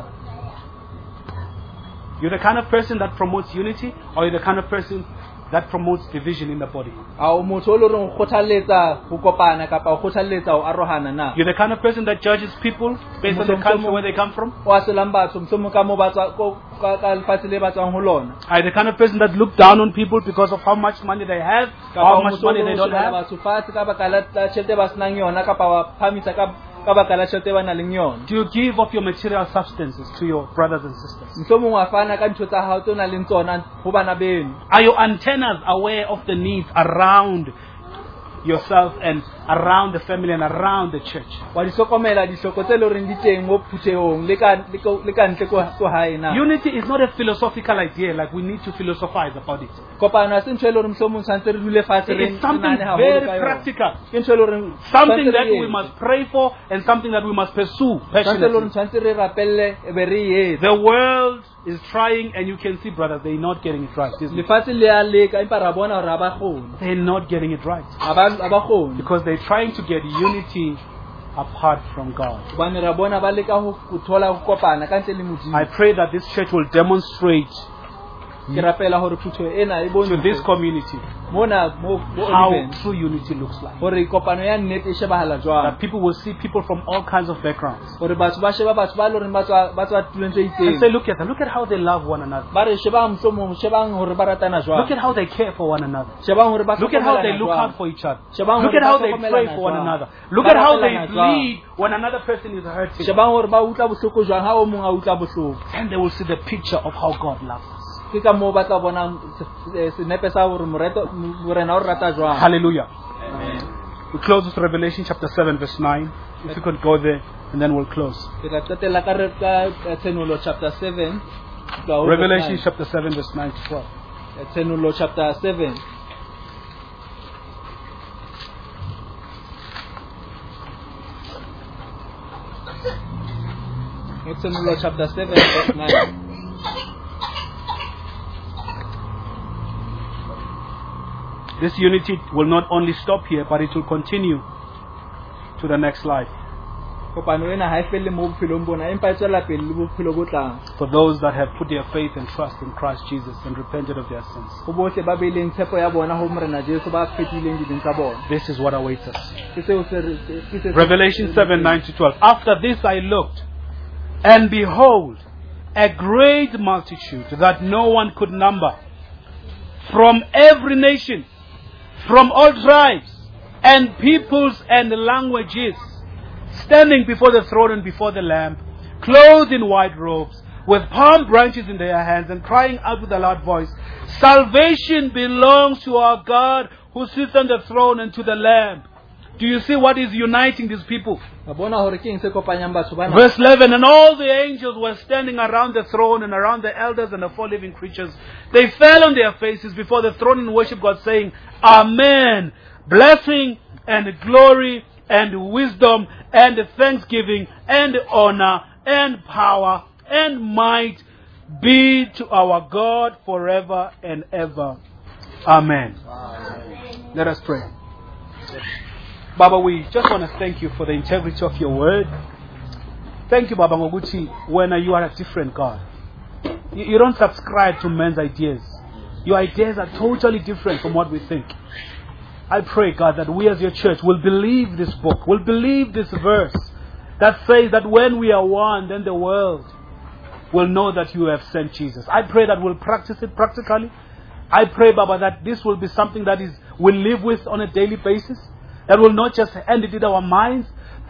You're the kind of person that promotes unity, or you're the kind of person that promotes division in the body? A o motho o lo reng o kgothaletsa ho kopana kapa o kgothaletsa ho arohana na. You're the kind of person that judges people based on the country where they come from? O aselang batho mosomong ka mo ba tswa ka lefatshe le ba tswang ho lona. Are you the kind of person that look down on people because of how much money they have, or how much money they don't have? Batho fatshe ka baka la tjhelete ba senang yona kapa wa phamisa ka baka la tjhelete ba nang le yona. Do you give of your material substances to your brothers and sisters? Mosomong wa fana ka ntho tsa hao tse o nang le tsona ho bana beno. Are your antennas aware of the needs around yourself and around the family and around the church? Wa di hlokomela dihloko tse le reng di teng mo Phutehong le ka ntle ko hae na. Unity is not a philosophical idea, like we need to philosophize about it. Kopano se ntho e le reng mosomong tshwantse re dule fatshe re It's something nane haholo very ka yona. practical. Ke ntho e le reng Something tshwantse that re we etse. must pray for and something that we must pursue Tshwantse e le reng passionately. tshwantse re rapelle e be re e etsa. The world is trying, and you can see, brothers, they're not getting it right, isn't it? Lefatshe le a leka empa ra bona hore ha ba kgone. They're not getting it right. Ha ba kgone. Because they're trying to get unity apart from God. Hobane ra bona ba leka ho thola ho kopana ka ntle le Modimo. I pray that this church will demonstrate Ke rapela hore Phutho ena e to this bontshe community mona mo how Oliven true unity looks like. hore kopano ya nnete e shebahala jwang. That people will see people from all kinds of backgrounds Hore batho ba sheba batho ba lo reng ba tswa tulong tse and say, itseng. look at them, look at how they love one another. Ba re shebang mosomong shebang hore ba ratana jwang. Look at how they care for one another. Shebang hore ba Look at how they hlokomelana look jwang. out for each other. Shebang Look hore at how ba they hlokomelana pray for one jwang. another. Look Ba at how they rapelana jwang. bleed when another person is hurting. Shebang hore ba utlwa bohloko jwang ha o mong a utlwa bohloko. And they will see the picture of how God loves us. Ke ka moo ba tla bonang senepe sa hore morena o re rata jwang. Hallelujah. We close with Revelation chapter 7 verse 9. If you could go there and then we'll close. Ke tla qetella ka Tshenulo chapter 7. Revelation chapter 7 verse 9 to 12. Tshenulo chapter 7. Tshenulo chapter 7 verse 9. This unity will not only stop here, but it will continue to the next life. Kopano ena ha e felle mo bophelong bona empa e tswela pele le bophelo bo tlang. For those that have put their faith and trust in Christ Jesus and repented of their sins. Ho bohle ba beileng tshepo ya bona ho morena Jesu ba fetileng dibeng tsa bona. This is what awaits us. Ke seo se Revelation 7, 9 to 12. After this I looked, and behold, a great multitude that no one could number, from every nation, from all tribes, and peoples and languages, standing before the throne and before the Lamb, clothed in white robes, with palm branches in their hands, and crying out with a loud voice, Salvation belongs to our God who sits on the throne and to the Lamb. Do you see what is uniting these people? bona hore ke eng se kopanyang batho bana. Verse 11, and all the angels were standing around the throne and around the elders and the four living creatures. They fell on their faces before the throne and worshiped God, saying, Amen. Blessing and glory and wisdom and thanksgiving and honor and power and might be to our God forever and ever. Amen. Let us pray. Baba, we just want to thank you for the integrity of your word. Thank you, Baba Ngoguchi, when you are a different God. You don't subscribe to men's ideas. Your ideas are totally different from what we think. I pray, God, that we as your church will believe this book, will believe this verse that says that when we are one, then the world will know that you have sent Jesus. I pray that we'll practice it practically. I pray, Baba, that this will be something that we'll live with on a daily basis. That will not just end it in our minds.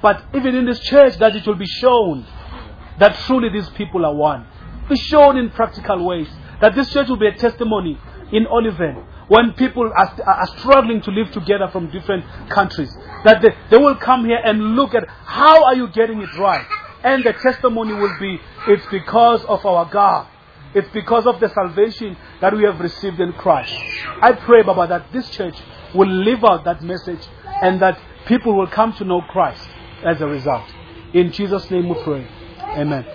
But even in this church, that it will be shown that truly these people are one. Be shown in practical ways. That this church will be a testimony in Oliven when people are struggling to live together from different countries. That they will come here and look at how are you getting it right. And the testimony will be, it's because of our God. It's because of the salvation that we have received in Christ. I pray, Baba, that this church will live out that message and that people will come to know Christ as a result. In Jesus' name we pray. Amen.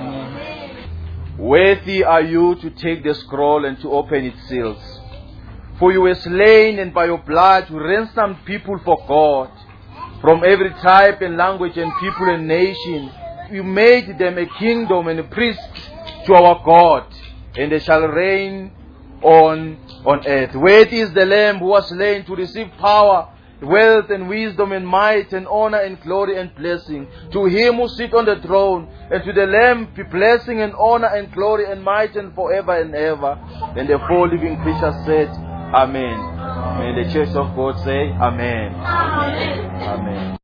Worthy are you to take the scroll and to open its seals. For you were slain, and by your blood you ransomed people for God, from every tribe and language and people and nation. You made them a kingdom and a priest to our God, and they shall reign on earth. Worthy is the Lamb who was slain to receive power, wealth and wisdom and might and honor and glory and blessing. To him who sits on the throne and to the Lamb be blessing and honor and glory and might and forever and ever. And the four living creatures said, Amen. May the church of God say, Amen. Amen. Amen.